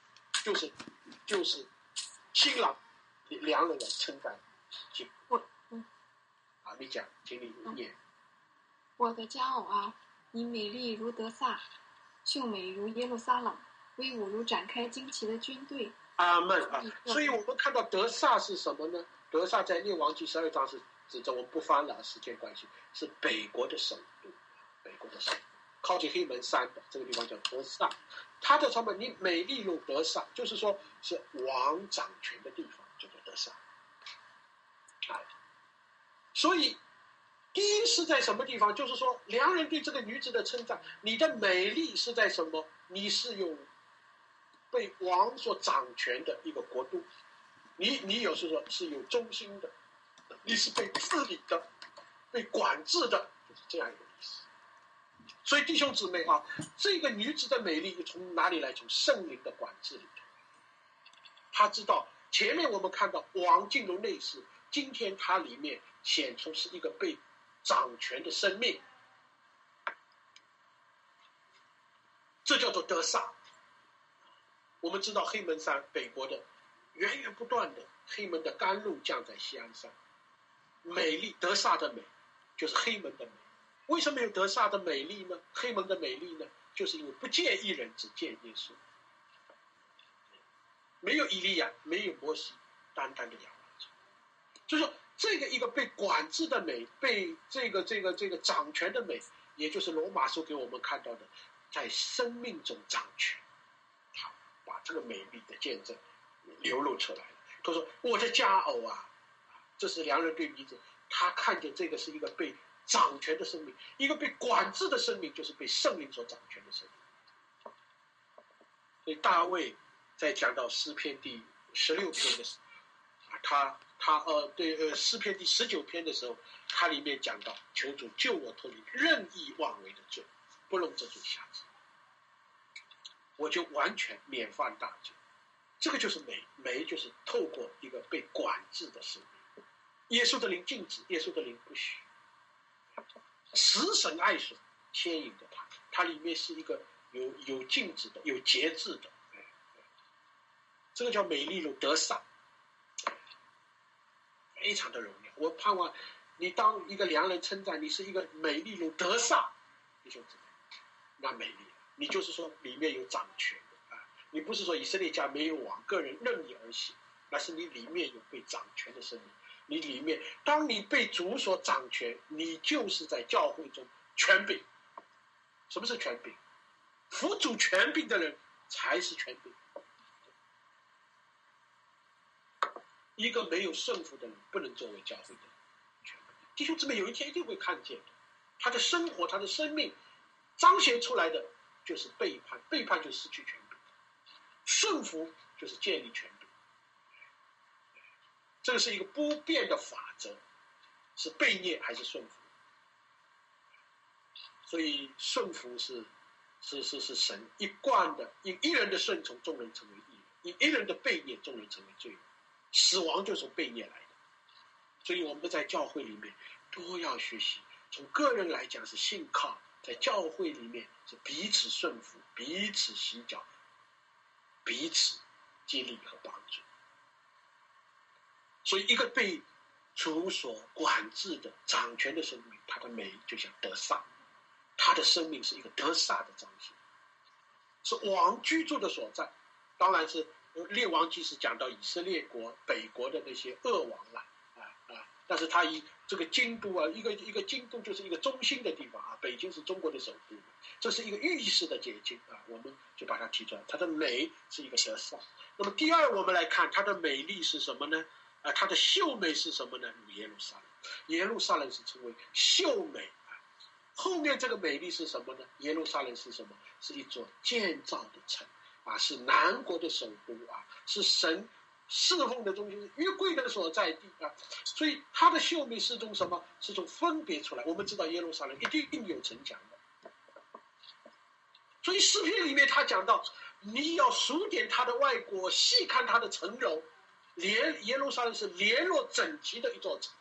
就是新郎良人的称赞。你讲，请你念。 我的佳偶啊，你美丽如得撒，秀美如耶路撒冷，威武如展开旌旗的军队。 阿们所以我们看到得撒是什么呢？得撒在列王记12章是指着，我们不翻了，时间关系，是北国的首都，靠近黑门山的这个地方叫得撒。它的什么？你美丽如得撒，就是说是王掌权的地方，叫做得撒。所以第一是在什么地方？就是说良人对这个女子的称赞，你的美丽是在什么？你是有被王所掌权的一个国度，你有时说是有中心的，你是被治理的，被管制的，就是这样一个意思。所以弟兄姊妹这个女子的美丽从哪里来？从圣灵的管制里头。她知道前面我们看到王进入内室，今天它里面显出是一个被掌权的生命，这叫做得撒。我们知道黑门山北国的源源不断的黑门的甘露降在锡安山，美丽得撒的美就是黑门的美。为什么有得撒的美丽呢？黑门的美丽呢？就是因为不见一人，只见耶稣。没有以利亚，没有摩西，单单的仰望主。就是说这个一个被管制的美，被这个掌权的美，也就是罗马书给我们看到的，在生命中掌权。好，把这个美丽的见证流露出来。他说：“我的佳偶啊，这是良人对女子，他看见这个是一个被掌权的生命，一个被管制的生命，就是被圣灵所掌权的生命。”所以大卫在讲到诗篇第16篇的时候，诗篇第19篇的时候，他里面讲到求主救我脱离任意妄为的罪，不容这罪下之，我就完全免犯大罪。这个就是美就是透过一个被管制的生命。耶稣的灵禁止，耶稣的灵不许，死神爱神牵引着它里面是一个有禁止的，有节制的。这个叫美丽如得撒，非常的荣耀。我盼望你当一个良人称赞你是一个美丽如得撒，弟兄姊妹，那美丽了。你就是说里面有掌权的你不是说以色列家没有王，个人任意而行，那是你里面有被掌权的生命。你里面，当你被主所掌权，你就是在教会中权柄。什么是权柄？服主权柄的人才是权柄。一个没有顺服的人不能作为教会的权柄。弟兄姊妹有一天一定会看见的，他的生活他的生命彰显出来的就是背叛，背叛就失去权柄。 顺服就是建立权柄，这个是一个不变的法则，是悖逆还是顺服？所以顺服是神一贯的，因一人的顺从，众人成为义人；因一人的悖逆，众人成为罪人。死亡就是从悖逆来的。所以我们在教会里面都要学习，从个人来讲是信靠，在教会里面是彼此顺服，彼此洗脚，彼此激励和帮助。所以一个被主所管制的掌权的生命，他的美就像得撒，他的生命是一个得撒的彰显，是王居住的所在。当然是列王纪是讲到以色列国北国的那些恶王了但是他以这个京都一个京都就是一个中心的地方北京是中国的首都，这是一个寓意式的结晶我们就把它提出来，它的美是一个得撒。那么第二，我们来看它的美丽是什么呢？它的秀美是什么呢？耶路撒冷，耶路撒冷是称为秀美后面这个美丽是什么呢？耶路撒冷是什么？是一座建造的城是南国的首都是神侍奉的中心，是约柜的所在地所以它的秀美是从什么？是从分别出来。我们知道耶路撒冷一定有城墙的，所以诗篇里面他讲到，你要数点它的外国，细看它的城楼，耶路撒冷是联络整齐的一座城。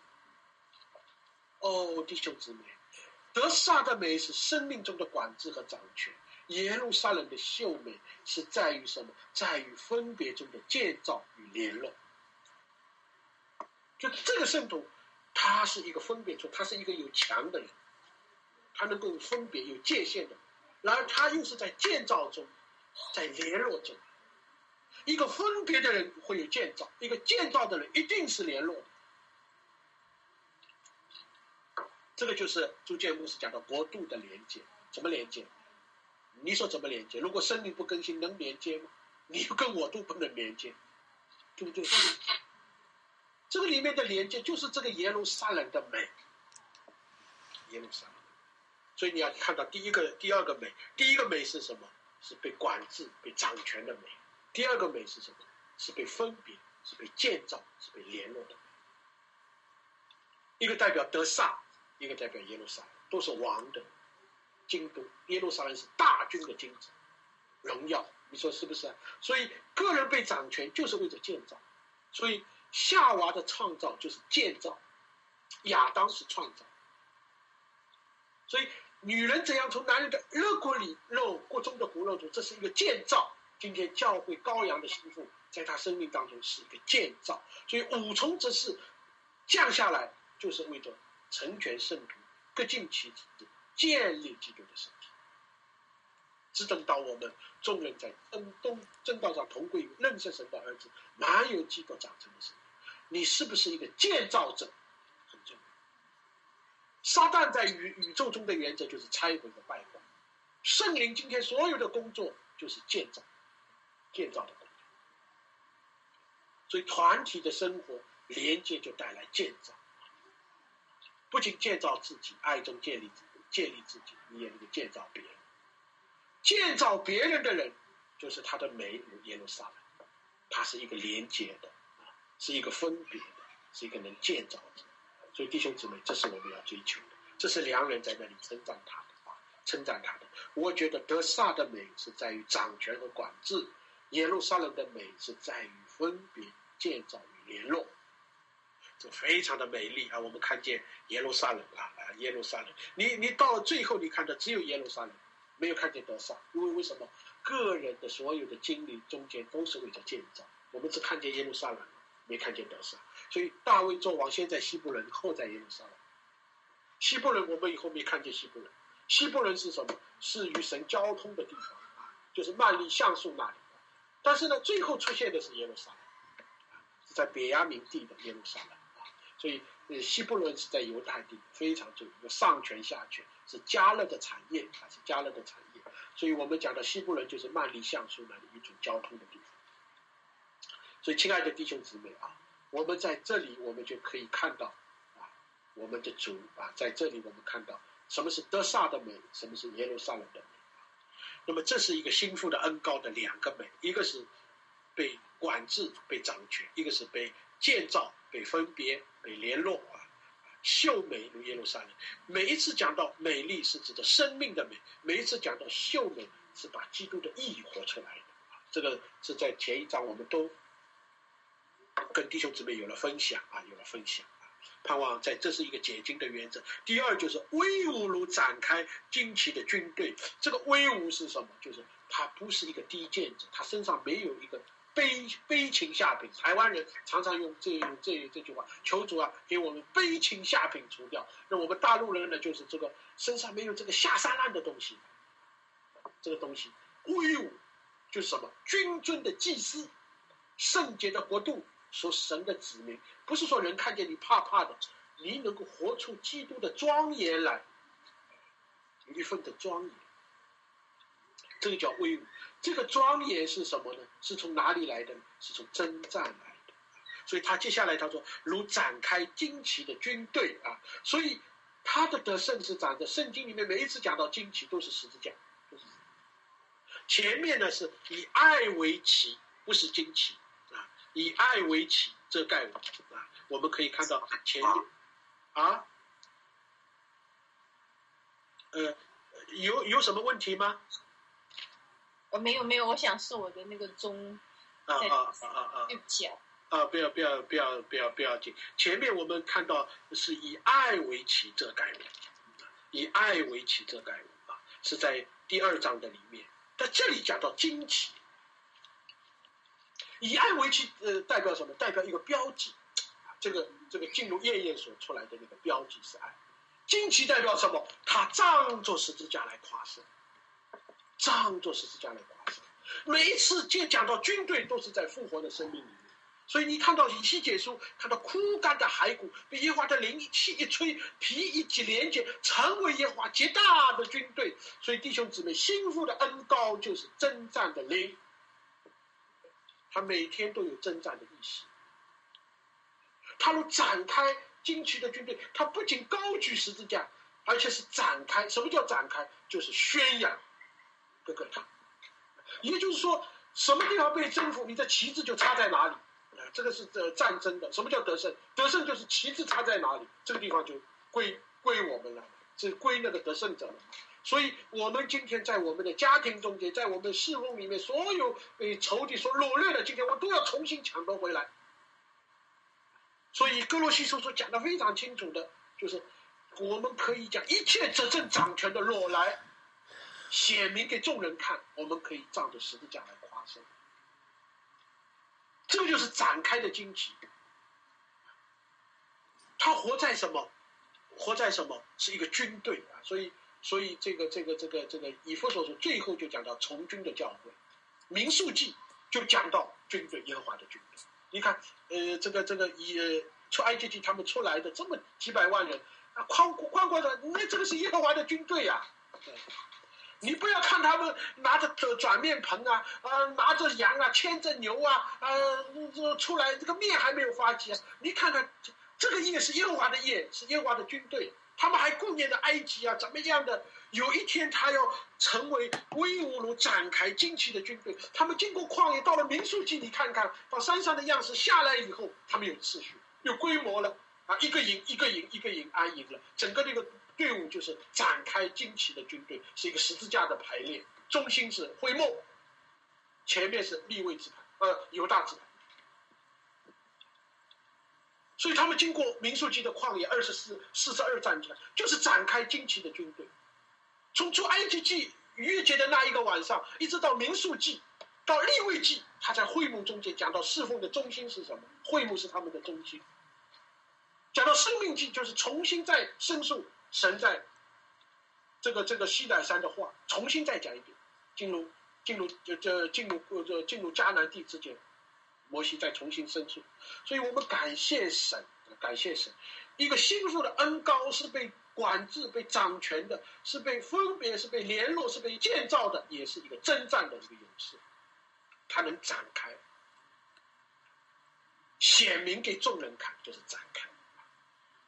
弟兄姊妹，得撒的美是生命中的管制和掌权，耶路撒冷的秀美是在于什么？在于分别中的建造与联络。就这个圣徒，他是一个分别出，他是一个有墙的人，他能够分别有界限的，然而他又是在建造中，在联络中。一个分别的人会有建造，一个建造的人一定是联络的。这个就是朱建牧师讲到国度的连接。怎么连接？你说怎么连接？如果生命不更新，能连接吗？你跟我都不能连接，对不对？这个里面的连接就是这个耶路撒冷的美，耶路撒冷。所以你要看到第二个美，第一个美是什么？是被管制、被掌权的美。第二个美是什么？是被分别，是被建造，是被联络的美。一个代表得撒，一个代表耶路撒冷，都是王的京都。耶路撒冷是大军的金子，荣耀，你说是不是所以个人被掌权就是为了建造。所以夏娃的创造就是建造，亚当是创造。所以女人怎样从男人的肋骨里肉骨中的骨肉中，这是一个建造。今天教会羔羊的心腹在他生命当中是一个建造。所以五重之事降下来，就是为了成全圣徒，各尽其职，建立基督的身体，只等到我们众人在正道上同归，认识神的儿子，满有基督长成的身体。你是不是一个建造者很重要。撒旦在宇宙中的原则就是拆毁和败坏，圣灵今天所有的工作就是建造的工作。所以团体的生活连接就带来建造，不仅建造自己，爱中建立自己，你也能够建造别人。建造别人的人就是他的美如耶路撒冷，他是一个连接的是一个分别的，是一个能建造的。所以弟兄姊妹，这是我们要追求的，这是良人在那里称赞他的。我觉得得撒的美是在于掌权和管制，耶路撒冷的美是在于分别、建造与联络。这非常的美丽我们看见耶路撒冷耶路撒冷，你到了最后，你看到只有耶路撒冷，没有看见得撒。为什么？个人的所有的经历中间都是为了建造，我们只看见耶路撒冷，没看见得撒。所以大卫做王，先在希伯伦，后在耶路撒冷。希伯伦我们以后没看见希伯伦，希伯伦是什么？是与神交通的地方就是曼利橡树那里。但是呢，最后出现的是耶路撒冷，是在别亚明地的耶路撒冷所以希伯伦是在犹太地非常重要，有上权下权，是迦勒的产业是迦勒的产业。所以我们讲的希伯伦就是曼利橡树那里一种交通的地方。所以亲爱的弟兄姊妹我们在这里我们就可以看到我们的主在这里我们看到什么是得撒的美，什么是耶路撒冷的美那么这是一个心腹的恩高的两个美，一个是被管制、被掌权，一个是被建造、被分别、被联络啊。秀美如耶路撒冷，每一次讲到美丽是指的生命的美，每一次讲到秀美是把基督的意义活出来的。这个是在前一章我们都跟弟兄姊妹有了分享啊，盼望在这是一个解经的原则。第二就是威武如展开旌旗的军队，这个威武是什么？就是他不是一个低贱者，他身上没有一个悲情下品。台湾人常常用这句话，求主啊给我们悲情下品除掉。那我们大陆人呢，就是这个身上没有这个下三滥的东西。这个东西威武就是什么？君尊的祭司，圣洁的国度，属神的子民。不是说人看见你怕怕的，你能够活出基督的庄严来，有一份的庄严，这个叫威武。这个庄严是什么呢？是从哪里来的呢？是从征战来的。所以他接下来他说如展开旌旗的军队啊，所以他的得胜是讲的，圣经里面每一次讲到旌旗都是十字架，前面呢是以爱为旗，不是旌旗啊，以爱为旗遮盖我啊。我们可以看到前面啊，有什么问题吗？ 没有，我想是我的那个钟在对不起啊。 不要紧。前面我们看到是以爱为旗遮盖我，以爱为旗遮盖我啊，是在第2章的里面。但这里讲到旌旗，以爱为旗，代表什么？代表一个标记。这个进入夜宴所出来的那个标记是爱。旌旗代表什么？他仗着十字架来夸胜，仗着十字架来夸胜。每一次讲到军队，都是在复活的生命里面。所以你看到以西结书，看到枯干的骸骨被耶和华的灵气一吹，皮一起连接，成为耶和华极大的军队。所以弟兄姊妹，心腹的恩膏就是征战的灵，他每天都有征战的意识。他如展开旌旗的军队，他不仅高举十字架，而且是展开。什么叫展开？就是宣扬各个他。也就是说，什么地方被征服，你的旗帜就插在哪里。这个是战争的。什么叫得胜？得胜就是旗帜插在哪里，这个地方就归我们了，是归那个得胜者了。所以我们今天在我们的家庭中间，在我们的侍奉里面，所有被仇敌所掳掠的，今天我都要重新抢夺回来。所以哥罗西书所讲的非常清楚的，就是我们可以讲一切执政掌权的落来，显明给众人看，我们可以仗着十字架来夸胜。这个就是展开的旌旗。他活在什么？是一个军队啊！所以这个以弗所书最后就讲到从军的教会，民数记就讲到军队，耶和华的军队。你看，出埃及记他们出来的这么几百万人啊，宽阔的，那这个是耶和华的军队啊！你不要看他们拿着转面盆啊，拿着羊啊，牵着牛啊，出来这个面还没有发起啊！你看看这个业是耶和华的业，是耶和华的军队，他们还顾念着埃及啊，怎么样的？有一天他要成为威武如展开旌旗的军队。他们经过旷野，到了民数记，你看看到山上的样式下来以后，他们有秩序，有规模了啊，一个营安营了，整个这个队伍就是展开旌旗的军队，是一个十字架的排列，中心是会幕，前面是利未支派，犹大支派。所以他们经过民数记的旷野42战场，就是展开旌旗的军队。从出埃及记逾越节的那一个晚上，一直到民数记，到利未记，他在会幕中间讲到侍奉的中心是什么？会幕是他们的中心。讲到生命记，就是重新再申诉神在这个西乃山的话，重新再讲一遍，进入迦南地之间，摩西再重新申诉。所以我们感谢神，一个心腹的恩膏是被管制、被掌权的，是被分别、是被联络、是被建造的，也是一个征战的一个勇士。他能展开，显明给众人看，就是展开。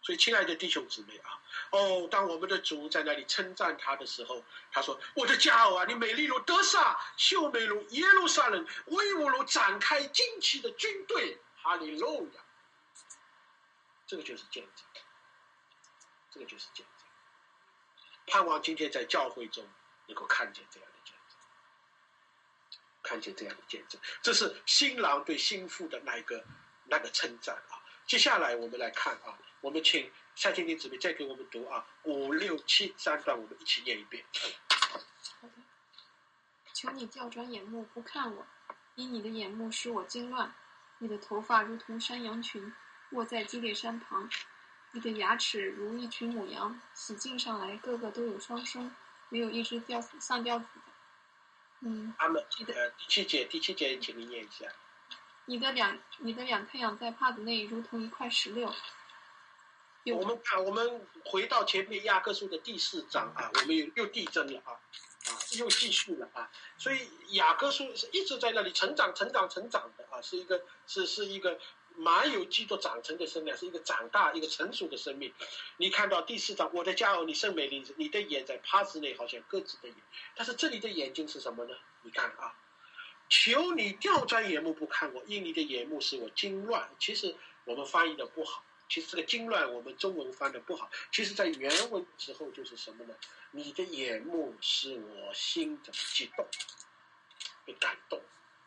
所以，亲爱的弟兄姊妹啊，当我们的主在那里称赞他的时候，他说：“我的佳偶啊，你美丽如得撒，秀美如耶路撒冷，威武如展开旌旗的军队。”哈利路亚！这个就是见证，这个就是见证。盼望今天在教会中能够看见这样的见证，看见这样的见证，这是新郎对新妇的那个称赞啊。接下来我们来看啊，我们请夏天林姊妹再给我们读啊5、6、7 3段，我们一起念一遍。 好的。求你调转眼目不看我，因你的眼目使我惊乱。你的头发如同山羊群，卧在基列山旁。你的牙齿如一群母羊，洗净上来，个个都有双生，没有一只上吊子的。 阿们。第七节，请你念一下。 你的两太阳在帕子内，如同一块石榴。 我们回到前面雅各书的第4章啊，我们又递增了啊，又继续了啊，所以雅各书是一直在那里成长的啊，是一个蛮有基督长成的生命，是一个长大一个成熟的生命。你看到第4章，我的佳偶，你甚美丽，你的眼在帕子内，好像鸽子的眼，但是这里的眼睛是什么呢？你看啊，求你调转眼目不看我，因你的眼目使我惊乱。其实我们翻译的不好。其实这个惊乱我们中文翻的不好，其实在原文之后就是什么呢？你的眼目使我心怎么激动，被感动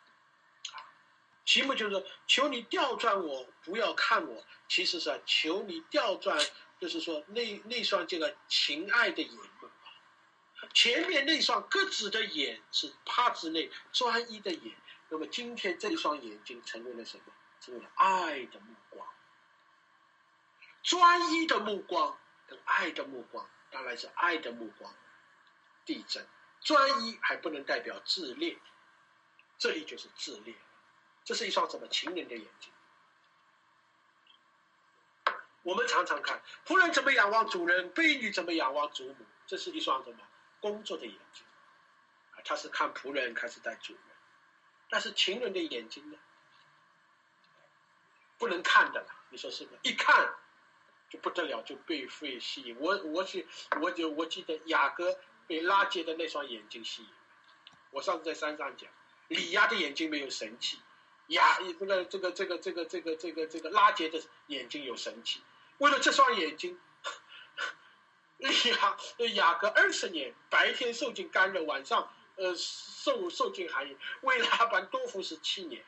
题目就是求你调转我，不要看我，其实是求你调转，就是说那双这个情爱的眼目前面那双鸽子的眼是帕子内专一的眼，那么今天这双眼睛成为了什么？成为了爱的目光。专一的目光跟爱的目光，当然是爱的目光递增。专一还不能代表自恋，这里就是自恋。这是一双什么情人的眼睛？我们常常看仆人怎么仰望主人，婢女怎么仰望主母，这是一双什么工作的眼睛啊？他是看仆人，还是带主人？但是情人的眼睛呢？不能看的了，你说是不是？一看就不得了，就被吸引。我记得雅各被拉结的那双眼睛吸引。我上次在山上讲，李亚的眼睛没有神气，这个拉结的眼睛有神气。为了这双眼睛，雅各20年白天受尽干热，晚上受尽寒冷，为拉班多服侍7年。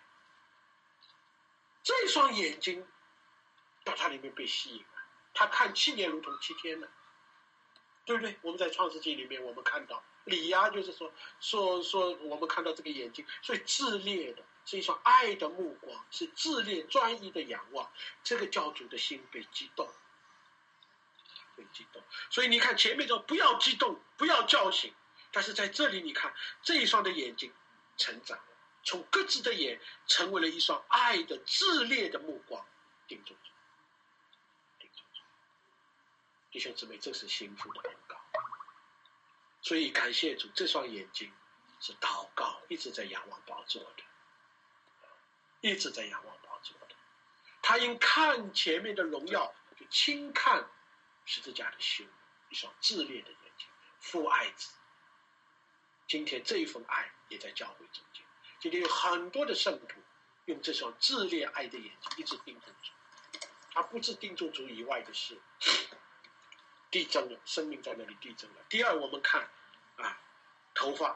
这双眼睛到他里面被吸引了。他看7年如同7天了，对不对？我们在创世纪里面我们看到李亚就是说我们看到这个眼睛，所以自恋的是一双爱的目光，是自恋专一的仰望，这个教主的心被激动，被激动。所以你看前面说不要激动，不要叫醒，但是在这里你看这一双的眼睛成长了，从各自的眼成为了一双爱的自恋的目光，定住。弟兄姊妹，这是幸福的祷告。所以感谢主，这双眼睛是祷告，一直在仰望宝座的，一直在仰望宝座的。他因看前面的荣耀，就轻看十字架的羞辱，一双自恋的眼睛，父爱子。今天这一份爱也在教会中间。今天有很多的圣徒用这双自恋爱的眼睛一直盯住主，他不是盯住主以外的事。递增了，生命在那里递增了。第二，我们看头发，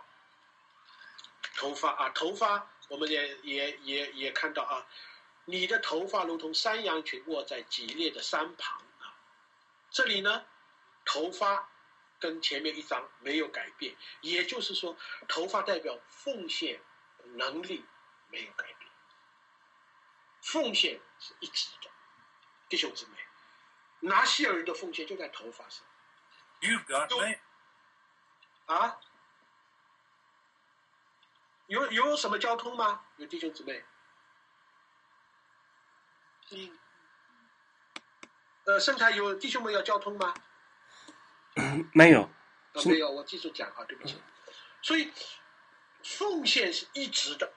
我们也看到啊，你的头发如同山羊群卧在激烈的山旁啊。这里呢，头发跟前面一章没有改变，也就是说，头发代表奉献能力没有改变，奉献是一直的，弟兄姊妹。拿西尔人的奉献就在头发上。 You got me. 啊？有什么交通吗？有弟兄姊妹？生态有弟兄们要交通吗？ 没有。 没有，我继续讲啊，对不起。所以奉献是一直的，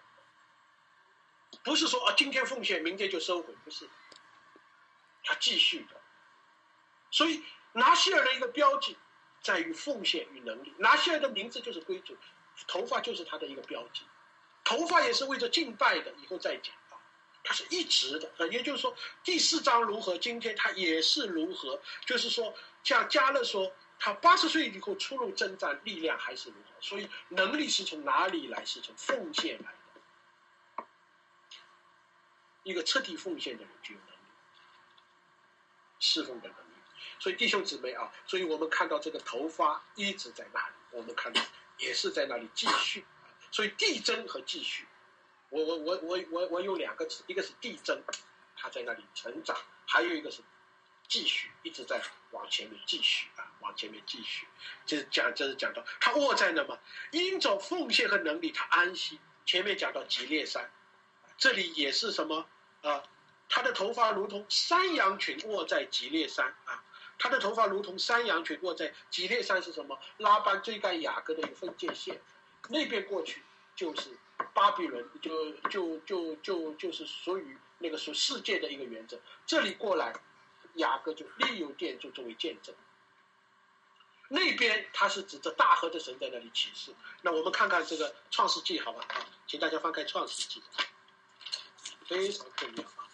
不是说今天奉献，明天就收回，不是，他继续的。 所以拿西尔的一个标记在于奉献与能力。拿西尔的名字就是归主，头发就是他的一个标记，头发也是为着敬拜的，以后再讲啊，它是一直的。也就是说第4章如何，今天它也是如何，就是说像加勒说他80岁以后出入征战，力量还是如何，所以能力是从哪里来？是从奉献来的。一个彻底奉献的人就有能力，侍奉的能力。所以弟兄姊妹啊，所以我们看到这个头发一直在那里，我们看到也是在那里继续。所以递增和继续，我有2个字，一个是递增，它在那里成长，还有一个是继续，一直在往前面继续啊，往前面继续。这是讲到他卧在那么，因着奉献和能力，他安息。前面讲到基列山，这里也是什么他的头发如同山羊群卧在基列山啊，他的头发如同山羊群卧在基列山是什么？拉班追赶雅各的一个分界线，那边过去就是巴比伦，就是属于那个属世界的一个原则。这里过来，雅各就立有殿，就作为见证。那边他是指着大河的神在那里启示。那我们看看这个创世纪，好吧？请大家翻开创世纪，非常重要啊。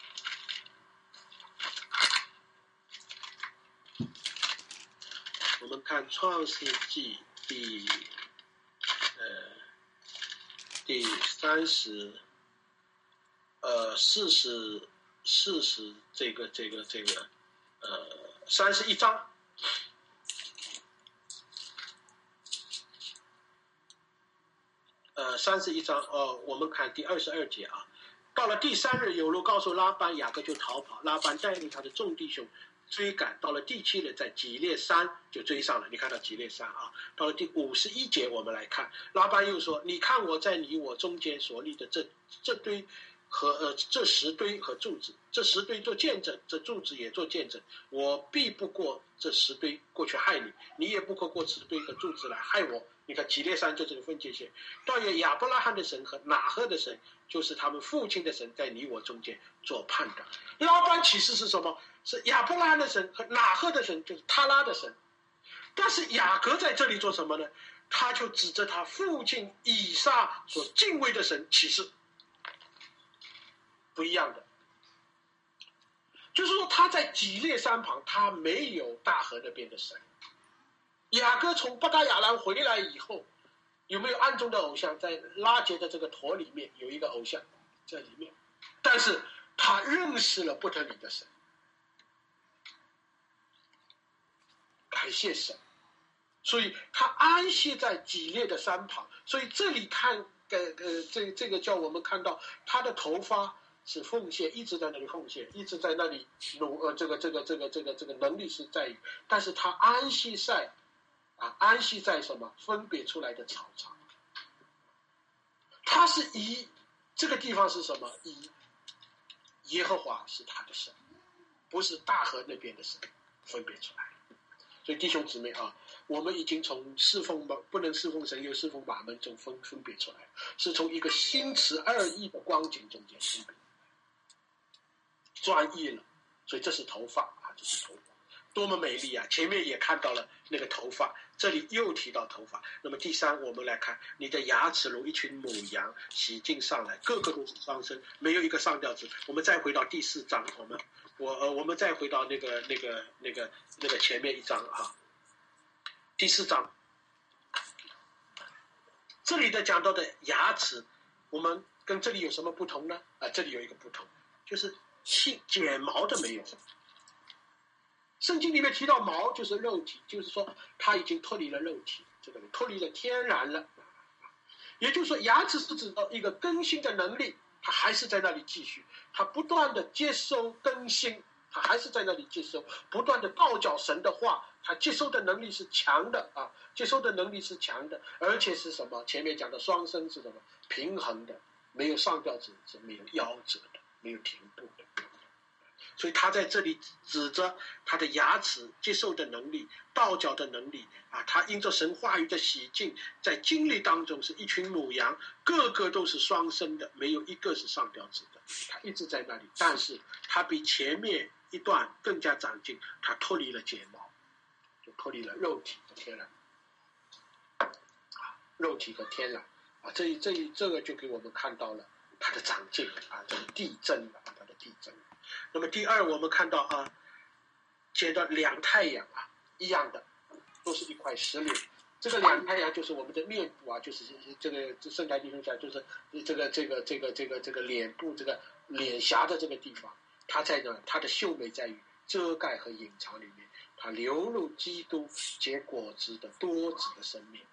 我们看创世纪第40这个31章。31章我们看第22节啊。到了第3日，有路告诉拉班，雅各就逃跑。拉班带领他的众弟兄追赶，到了第7日，在基列山就追上了。你看到基列山啊。到了第51节，我们来看拉班又说：“你看我在你我中间所立的这堆和这10堆和柱子，这10堆做见证，这柱子也做见证。我必不过这10堆过去害你，你也不可过10堆和柱子来害我。”你看基列山就这个分界线，倒也亚伯拉罕的神和拿赫的神，就是他们父亲的神，在你我中间做判断。拉班其实是什么？是亚伯拉罕的神和拿赫的神，就是他拉的神。但是雅各在这里做什么呢？他就指着他父亲以撒所敬畏的神启示，不一样的。就是说他在基列山旁，他没有大河那边的神。雅各从巴达亚兰回来以后，有没有暗中的偶像？在拉结的这个陀里面有一个偶像在里面，但是他认识了伯特利的神，感谢神，所以他安息在基列的山旁。所以这里看这个叫我们看到他的头发是奉献，一直在那里奉献，一直在那里这个能力是在于，但是他安息在什么？分别出来的草场。他是以这个地方是什么？以耶和华是他的神，不是大河那边的神分别出来。所以弟兄姊妹啊，我们已经从侍奉不能侍奉神又侍奉马门中分别出来，是从一个心持二意的光景中间分别专一了。所以这是头发啊，这是头发。多么美丽啊！前面也看到了那个头发，这里又提到头发。那么第3，我们来看你的牙齿如一群母羊洗净上来，个个都是双生，没有一个上吊子。我们再回到第4章，我们再回到那个前面一章啊，第4章，这里的讲到的牙齿，我们跟这里有什么不同呢？这里有一个不同，就是剪毛的没有。圣经里面提到毛就是肉体，就是说它已经脱离了肉体，这个脱离了天然了。也就是说牙齿是指到一个更新的能力，它还是在那里继续，它不断的接收更新，它还是在那里接收，不断的告教神的话，它接收的能力是强的啊，接收的能力是强的，而且是什么？前面讲的双生是什么？平衡的，没有上吊子，是没有夭折的，没有停步的。所以他在这里指着他的牙齿接受的能力，道教的能力啊，他因着神话语的洗净，在经历当中是一群母羊，个个都是双生的，没有一个是上吊子的，他一直在那里。但是他比前面一段更加长进，它脱离了睫毛，就脱离了肉体和天然，肉体和天然啊，这个就给我们看到了它的长进啊，这个递增了，它的递增。那么第二，我们看到啊，见到两太阳啊，一样的，都是一块石榴。这个两太阳就是我们的面部啊，就是这个圣台弟兄讲，就是这个脸部这个脸颊的这个地方，它在呢，它的秀美在于遮盖和隐藏里面，它流露基督结果子的多子的生命，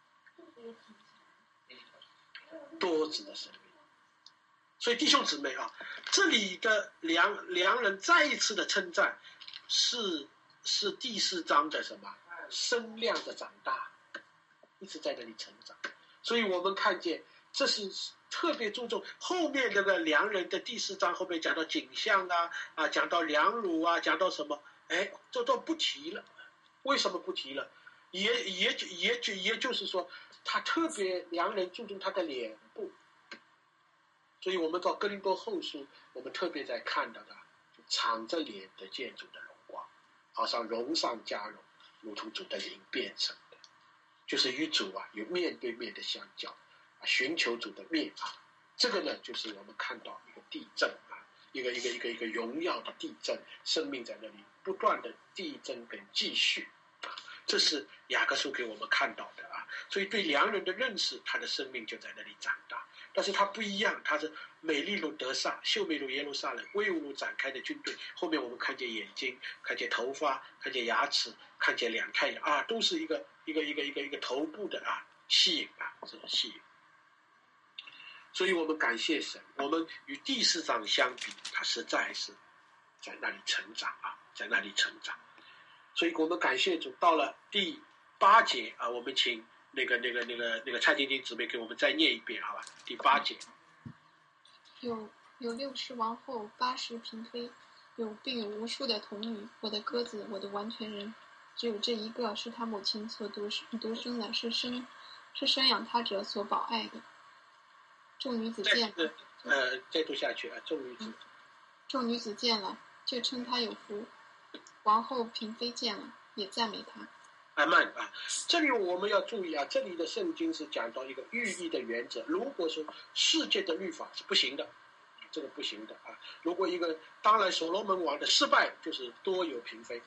多子的生命。所以弟兄姊妹啊，这里的良人再一次的称赞是第4章的什么声量的长大，一直在那里成长。所以我们看见这是特别注重后面这个良人的第4章后面讲到景象啊，讲到良乳啊，讲到什么，这都不提了。为什么不提了？也就是说，他特别良人注重他的脸部。所以我们到哥林多后书，我们特别在看到的，就敞着脸的见主的荣光，好像荣上加荣，如同主的灵变成的，就是与主啊有面对面的相交啊，寻求主的面啊。这个呢，就是我们看到一个地震啊，一个荣耀的地震，生命在那里不断的地震跟继续啊，这是雅各书给我们看到的啊。所以对良人的认识，他的生命就在那里长大。但是它不一样，它是美丽如得撒，秀美如耶路撒冷，威武如展开的军队。后面我们看见眼睛，看见头发，看见牙齿，看见两太阳啊，都是一个头部的啊吸引啊，这种吸引。所以我们感谢神，我们与第4章相比，它实在是在那里成长啊，在那里成长。所以我们感谢主，到了第8节啊，我们请那个蔡晶晶姊妹给我们再念一遍，好吧？第8节。 有60王后，80嫔妃，并有无数的童女。我的鸽子，我的完全人，只有这一个是他母亲所独生的，是生养他者所保爱的。众女子见了， 再读下去啊！ 众女子见了，就称他有福；王后嫔妃见了，也赞美他。 阿们啊！这里我们要注意啊，这里的圣经是讲到一个寓意的原则。如果说世界的律法是不行的，这个不行的啊。如果当然所罗门王的失败就是多有嫔妃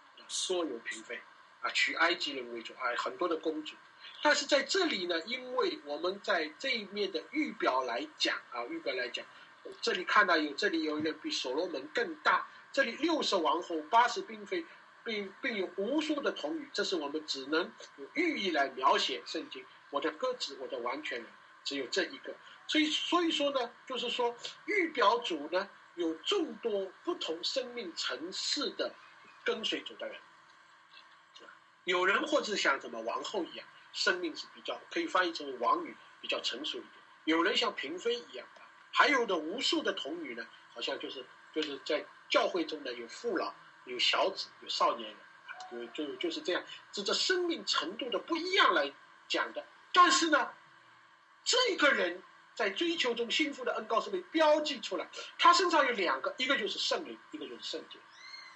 啊，娶埃及人为主啊，很多的公主。但是在这里呢，因为我们在这一面的预表来讲，这里看到这里有一个比所罗门更大，这里60王后80嫔妃。并有无数的童女，这是我们只能有寓意来描写圣经。我的鸽子，我的完全人，只有这一个。所以说呢，就是说预表主呢有众多不同生命层次的跟随主的人。有人或者像什么王后一样，生命是比较可以翻译成为王女，比较成熟一点。有人像嫔妃一样，还有的无数的童女呢，好像就是在教会中呢有父老。有小子，有少年人，就是这样，这生命程度的不一样来讲的。但是呢，这个人在追求中幸福的恩膏是被标记出来，他身上有2个，一个就是圣灵，一个就是圣洁。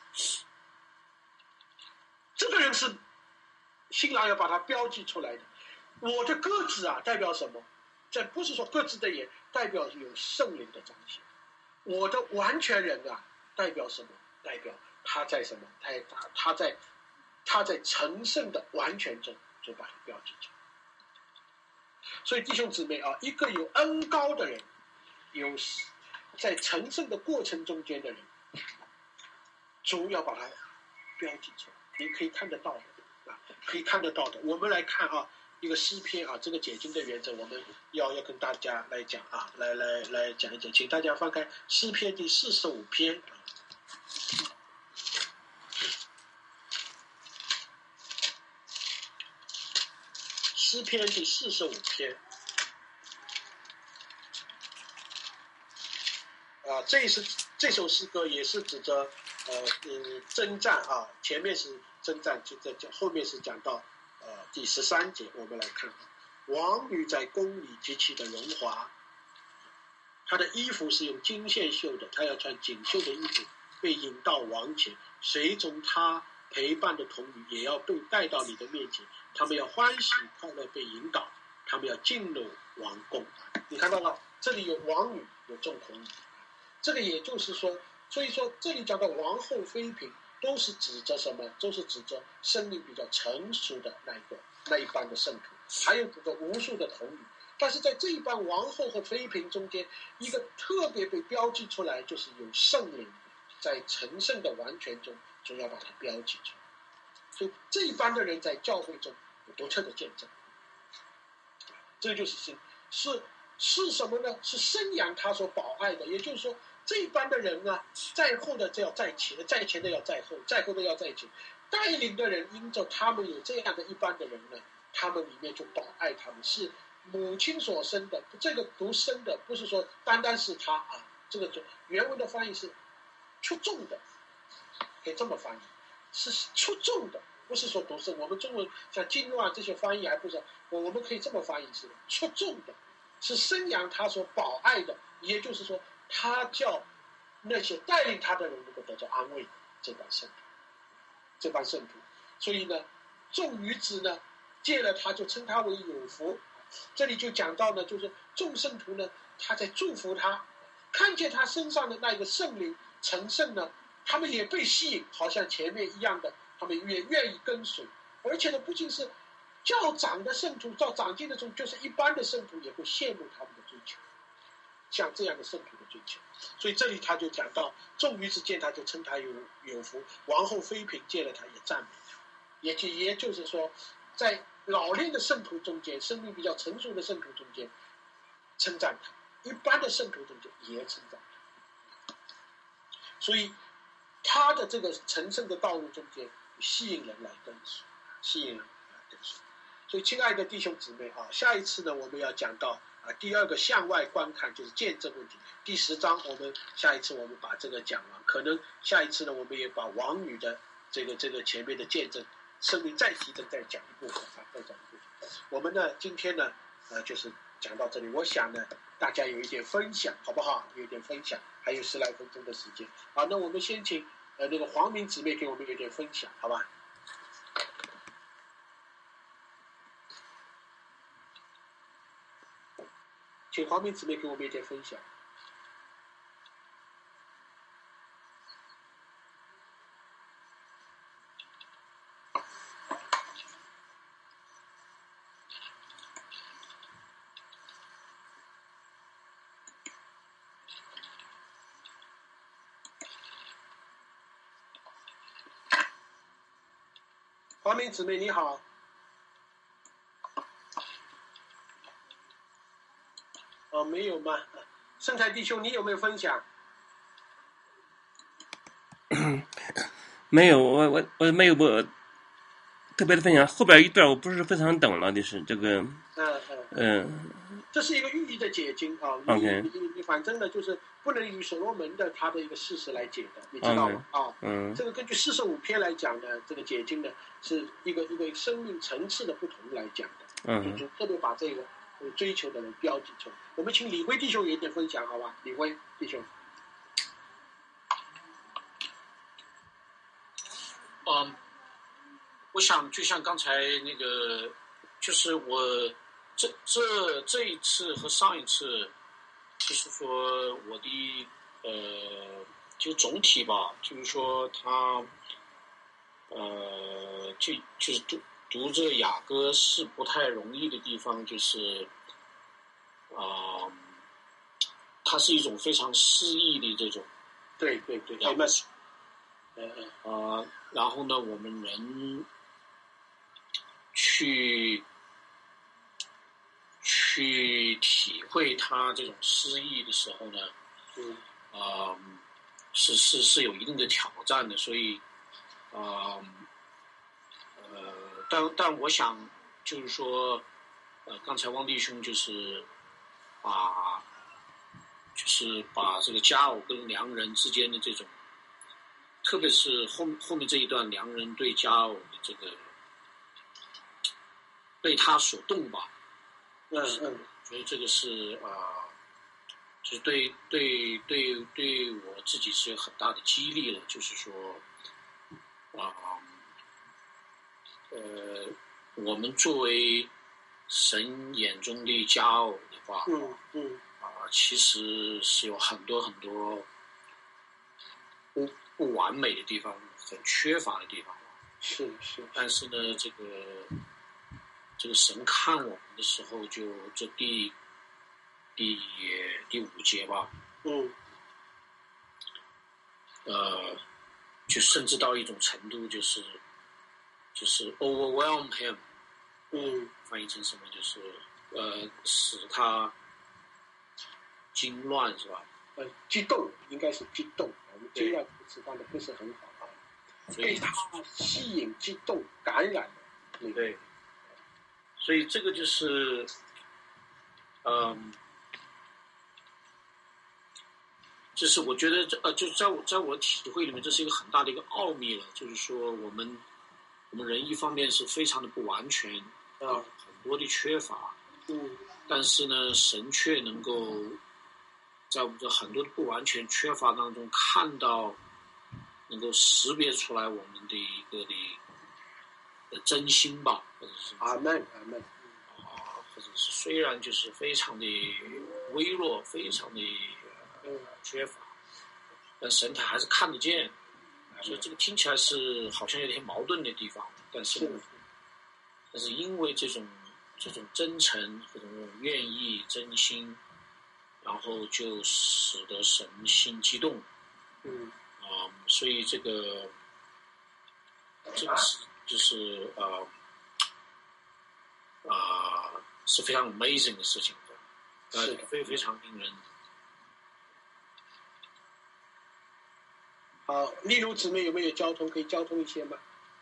这个人是新郎要把他标记出来的。我的鸽子啊，代表什么？这不是说鸽子的眼，代表有圣灵的彰显。我的完全人啊，代表什么？代表他在什么？他在成圣的完全中，就把它标记出来。所以弟兄姊妹啊，一个有恩膏的人，有在成圣的过程中间的人，主要把它标记出来，你可以看得到的啊，可以看得到的。我们来看啊，一个诗篇啊，这个解经的原则，我们要跟大家来讲啊，来讲一讲，请大家翻开诗篇第45篇啊。诗篇第45篇啊，这首诗歌也是指着征战啊，前面是征战，就在后面是讲到第13节，我们来看王女在宫里极其的荣华，她的衣服是用金线绣的，她要穿锦绣的衣服， 被引到王前，随从他陪伴的童女也要被带到你的面前，他们要欢喜快乐被引导，他们要进入王宫。你看到了，这里有王女，有众童女，这个也就是说，所以说这里讲到王后妃嫔，都是指着什么？都是指着生命比较成熟的那一班的圣徒，还有指着无数的童女。但是在这一班王后和妃嫔中间，一个特别被标记出来，就是有圣灵在成圣的完全中，就要把它标记出来。所以这一班的人在教会中有独特的见证。这就是是什么呢？是生养他所保爱的。也就是说，这一班的人呢，在后的就要在前，在前的要在后，在后的要在前。带领的人因着他们有这样的一班的人呢，他们里面就保爱他们，是母亲所生的。这个独生的不是说单单是他啊，这个原文的翻译是出众的，可以这么翻译，是出众的，不是说独生。我们中文像经乱这些翻译还不是，我们可以这么翻译，是出众的，是生养他所保爱的。也就是说，他叫那些带领他的人能够得到安慰，这班圣徒。所以呢，众女子呢借了他，就称他为有福。这里就讲到呢，就是众圣徒呢，他在祝福他，看见他身上的那个圣灵成圣呢，他们也被吸引，好像前面一样的，他们也愿意跟随。而且呢，不仅是较长的圣徒，较长进的圣徒，就是一般的圣徒也会羡慕他们的追求，像这样的圣徒的追求。所以这里他就讲到，众女子见他就称他有福，王后妃嫔见了他也赞美他。也就是说，在老练的圣徒中间，生命比较成熟的圣徒中间称赞他，一般的圣徒中间也称赞他。所以他的这个成圣的道路中间吸引人来跟随，所以亲爱的弟兄姊妹啊，下一次呢我们要讲到第二个向外观看，就是见证问题。第10章下一次我们把这个讲完，可能下一次呢我们也把王女的这个前面的见证生命再提振再讲一部分。我们呢今天呢就是讲到这里。我想呢大家有一点分享好不好？有一点分享，还有10来分钟的时间。好，那我们先请那个黄明姊妹给我们有点分享，好吧？请黄明姊妹给我们一点分享。黄明姊妹你好。没有吗？圣才弟兄你有没有分享？ 没有，我没有特别的分享。后边一段我不是非常懂了，就是这个这是一个寓意的解经啊。 OK， 你反正呢就是不能以所罗门的他的一个事实来解的，你知道吗？这个根据45篇来讲呢，这个解经呢是一个生命层次的不同来讲的，就特别把这个追求的人标记出来。我们请李辉弟兄有一点分享，好吧？李辉弟兄。 我想就像刚才那个，就是我这一次和上一次，就是说我的就总体吧，就是说他就是读这个雅歌是不太容易的地方，就是它是一种非常诗意的这种， 对， 然后呢，我们人去体会它这种诗意的时候呢，是有一定的挑战的，所以但我想就是说，刚才汪弟兄就是把这个佳偶跟良人之间的这种，特别是后面这一段良人对佳偶的这个被他所动吧，觉得这个是就是对我自己是有很大的激励了，就是说我们作为神眼中的佳偶的话，其实是有很多很多不完美的地方，很缺乏的地方。 是。 但是呢，这个神看我们的时候，就这第5节吧，就甚至到一种程度，就是 overwhelm him，翻译成什么就是使他惊乱，是吧？ 激动，应该是激动。我们接下来词放的不是很好啊，被他吸引、激动、感染的。 对，所以这个就是，就是我觉得就在我体会里面，这是一个很大的一个奥秘了。就是说，我们人一方面是非常的不完全，很多的缺乏，但是呢，神却能够在我们这很多的不完全缺乏当中看到，能够识别出来我们的一个的真心吧，或者是阿门， 或者是虽然就是非常的微弱，非常的缺乏，但神他还是看得见，所以这个听起来是好像有点矛盾的地方，但是因为这种真诚或者愿意真心，然后就使得神心激动，所以这个是就是是非常 amazing 的事情的，是非常令人。 好，例如姊妹有没有交通可以交通一些吗？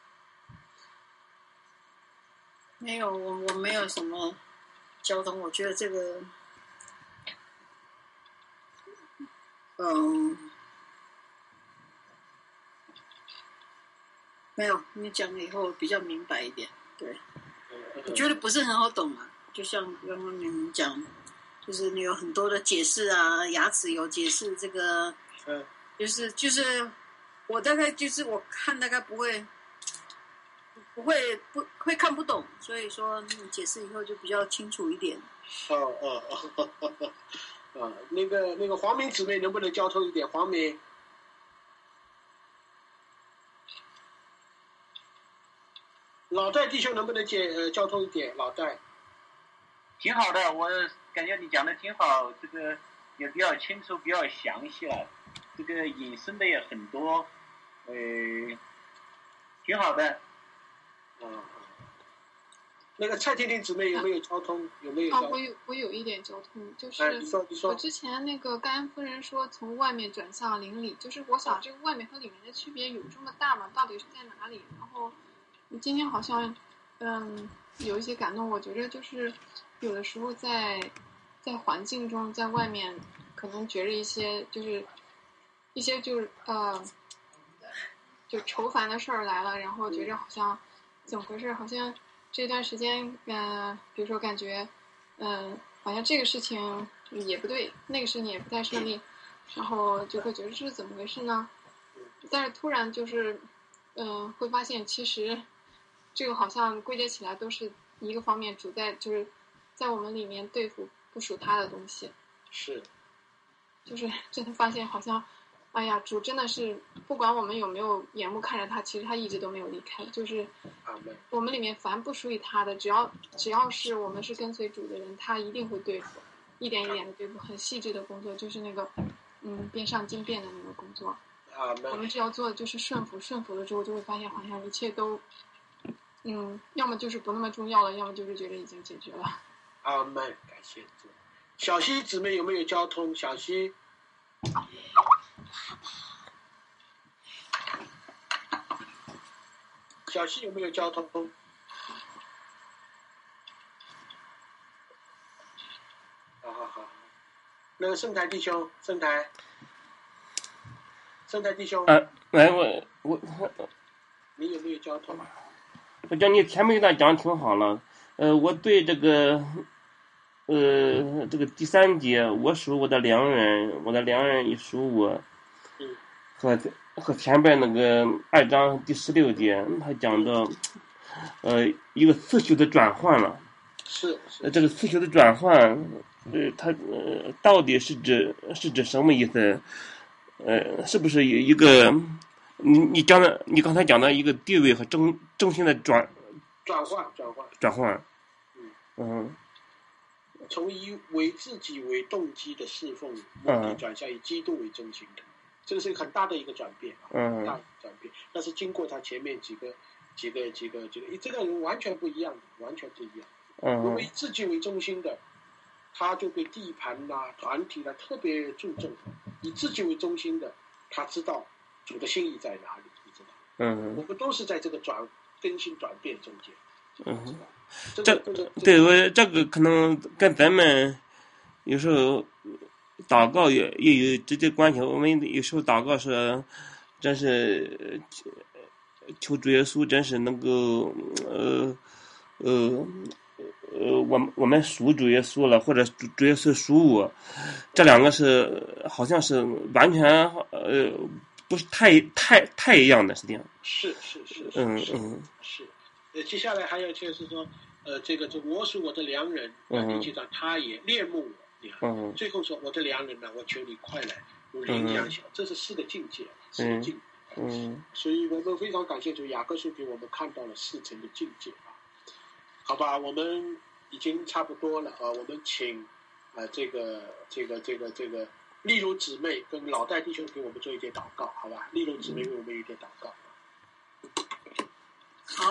没有，我没有什么交通，我觉得这个，没有，你讲了以后比较明白一点，对，我觉得不是很好懂啊，就像刚刚你们讲，就是你有很多的解释啊，牙齿有解释这个，就是我大概就是我看大概不会看不懂，所以说你解释以后就比较清楚一点。 那个黄明姊妹能不能交通一点？黄明，老戴弟兄能不能交通一点？老戴， 挺好的，我感觉你讲的挺好，这个也比较清楚，比较详细了，这个引申的也很多，挺好的。 那个蔡天天姊妹有没有交通？有没有交通？ 我有一点交通，就是你说我之前那个甘安夫人说从外面转向邻里，就是我想这个外面和里面的区别有这么大吗？到底是在哪里？然后你今天好像有一些感动，我觉得就是有的时候在环境中，在外面可能觉着一些就是就愁烦的事儿来了，然后觉着好像怎么回事？好像这段时间比如说感觉好像这个事情也不对，那个事情也不太顺利，然后就会觉得这是怎么回事呢？但是突然就是会发现其实这个好像归结起来都是一个方面，主在就是在我们里面对付不属他的东西。 是， 就是真的发现好像哎呀，主真的是不管我们有没有眼目看着他，其实他一直都没有离开。就是我们里面凡不属于他的，只要是我们是跟随主的人，他一定会对付，一点一点的对付，很细致的工作，就是那个变上经变的那个工作。我们只要做的就是顺服了之后，就会发现好像一切都要么就是不那么重要了，要么就是觉得已经解决了。 阿门，感谢主。小溪姊妹有没有交通？小溪，小溪有没有交通？好。那个圣台弟兄，圣台弟兄。 我你有没有交通？ 我讲你前面一段讲挺好了，我对这个这个第3节，我属我的良人，我的良人也属我，和前边那个2章第16节，他讲到一个次序的转换了。 是这个次序的转换，它到底是指什么意思？是不是一个你刚才讲的一个地位和中心的转换？ 从为自己为动机的侍奉目的转向以基督为中心的，这个是很大的一个转变很大的转变。但是经过他前面几个，这个人完全不一样。为自己为中心的，他就对地盘团体特别注重。以自己为中心的，他知道主的心意在哪里，你知道？我们都是在这个更新转变中间。 这个可能跟咱们有时候祷告也有直接关系。我们有时候祷告说，真是求主耶稣真是能够我们属主耶稣了，或者主耶稣属我，这两个是好像是完全不是太一样的事情。 是。接下来还有就是说，这我属我的良人，第7章他也恋慕我，最后说我的良人呢，我求你快来，如羚羊小，这是4个境界，所以我们非常感谢主，雅各书给我们看到了4层的境界好吧，我们已经差不多了我们请这个丽茹姊妹跟老戴弟兄给我们做一点祷告，好吧？丽茹姊妹为我们有一点祷告。 好。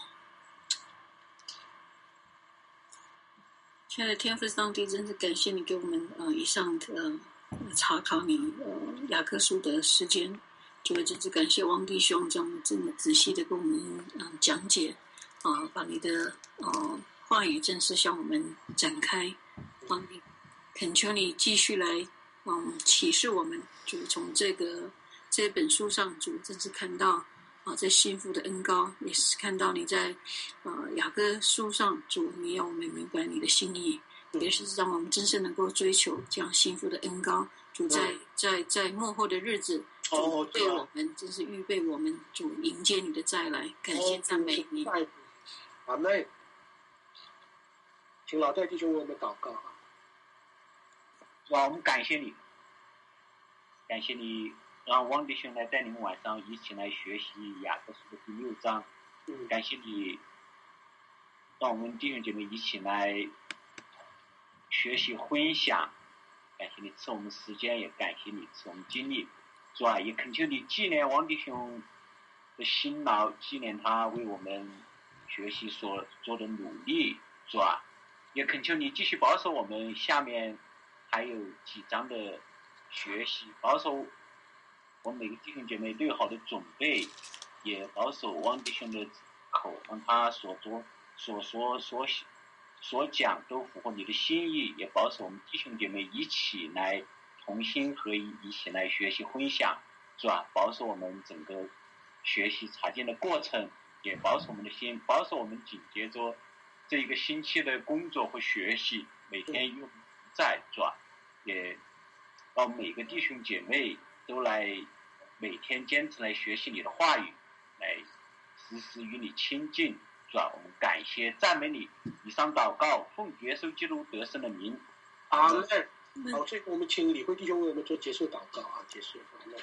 亲爱的天父上帝，真是感谢你给我们以上的查考你雅各书的时间，就会真是感谢王弟兄这样这么仔细的跟我们讲解把你的话语真是向我们展开你恳求你继续来启示我们，就从这本书上，主真是看到在幸福的恩膏，也是看到你在雅各书上，主你要我们明白你的心意，也是让我们真正能够追求这样幸福的恩膏。主在末后的日子，主预备我们，真是预备我们，主迎接你的再来。感谢赞美你。 阿妹，请老戴弟兄为我们祷告我们感谢你，感谢你让王弟兄来带领晚上一起来学习雅各书的第6章。感谢你让我们弟兄姐妹一起来学习分享，感谢你赐我们时间，也感谢你赐我们精力，主啊，也恳求你纪念王弟兄的辛劳，纪念他为我们学习所做的努力，主啊，也恳求你继续保守我们下面还有几章的学习，保守我们每个弟兄姐妹对好的准备，也保守王弟兄的口，让他所说所讲都符合你的心意，也保守我们弟兄姐妹一起来同心合一，一起来学习分享，是吧？保守我们整个学习查经的过程，也保守我们的心，保守我们紧接着这一个星期的工作和学习，每天又在，是吧？也让每个弟兄姐妹都来每天坚持来学习你的话语，来时时与你亲近，是吧？我们感谢赞美你，以上祷告奉耶稣基督得胜的名， 阿门。好，最后我们请李辉弟兄为我们做结束祷告结束。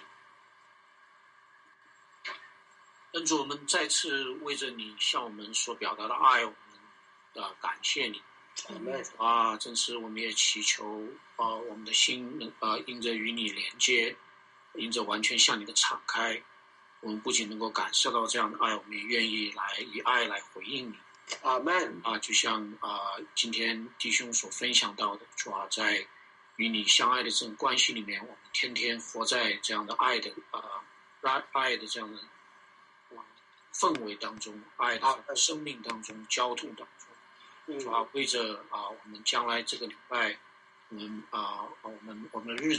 恩主，我们再次为着你向我们所表达的爱，我们感谢你。真是我们也祈求我们的心因着与你连接，因着完全向你的敞开，我们不仅能够感受到这样的爱，我们也愿意来以爱来回应你。 阿门。 就像今天弟兄所分享到的，主啊，在与你相爱的这种关系里面，我们天天活在这样的爱的爱的这样的氛围当中，爱的生命当中，交通当中。主啊，为着我们将来这个礼拜，我们的日子。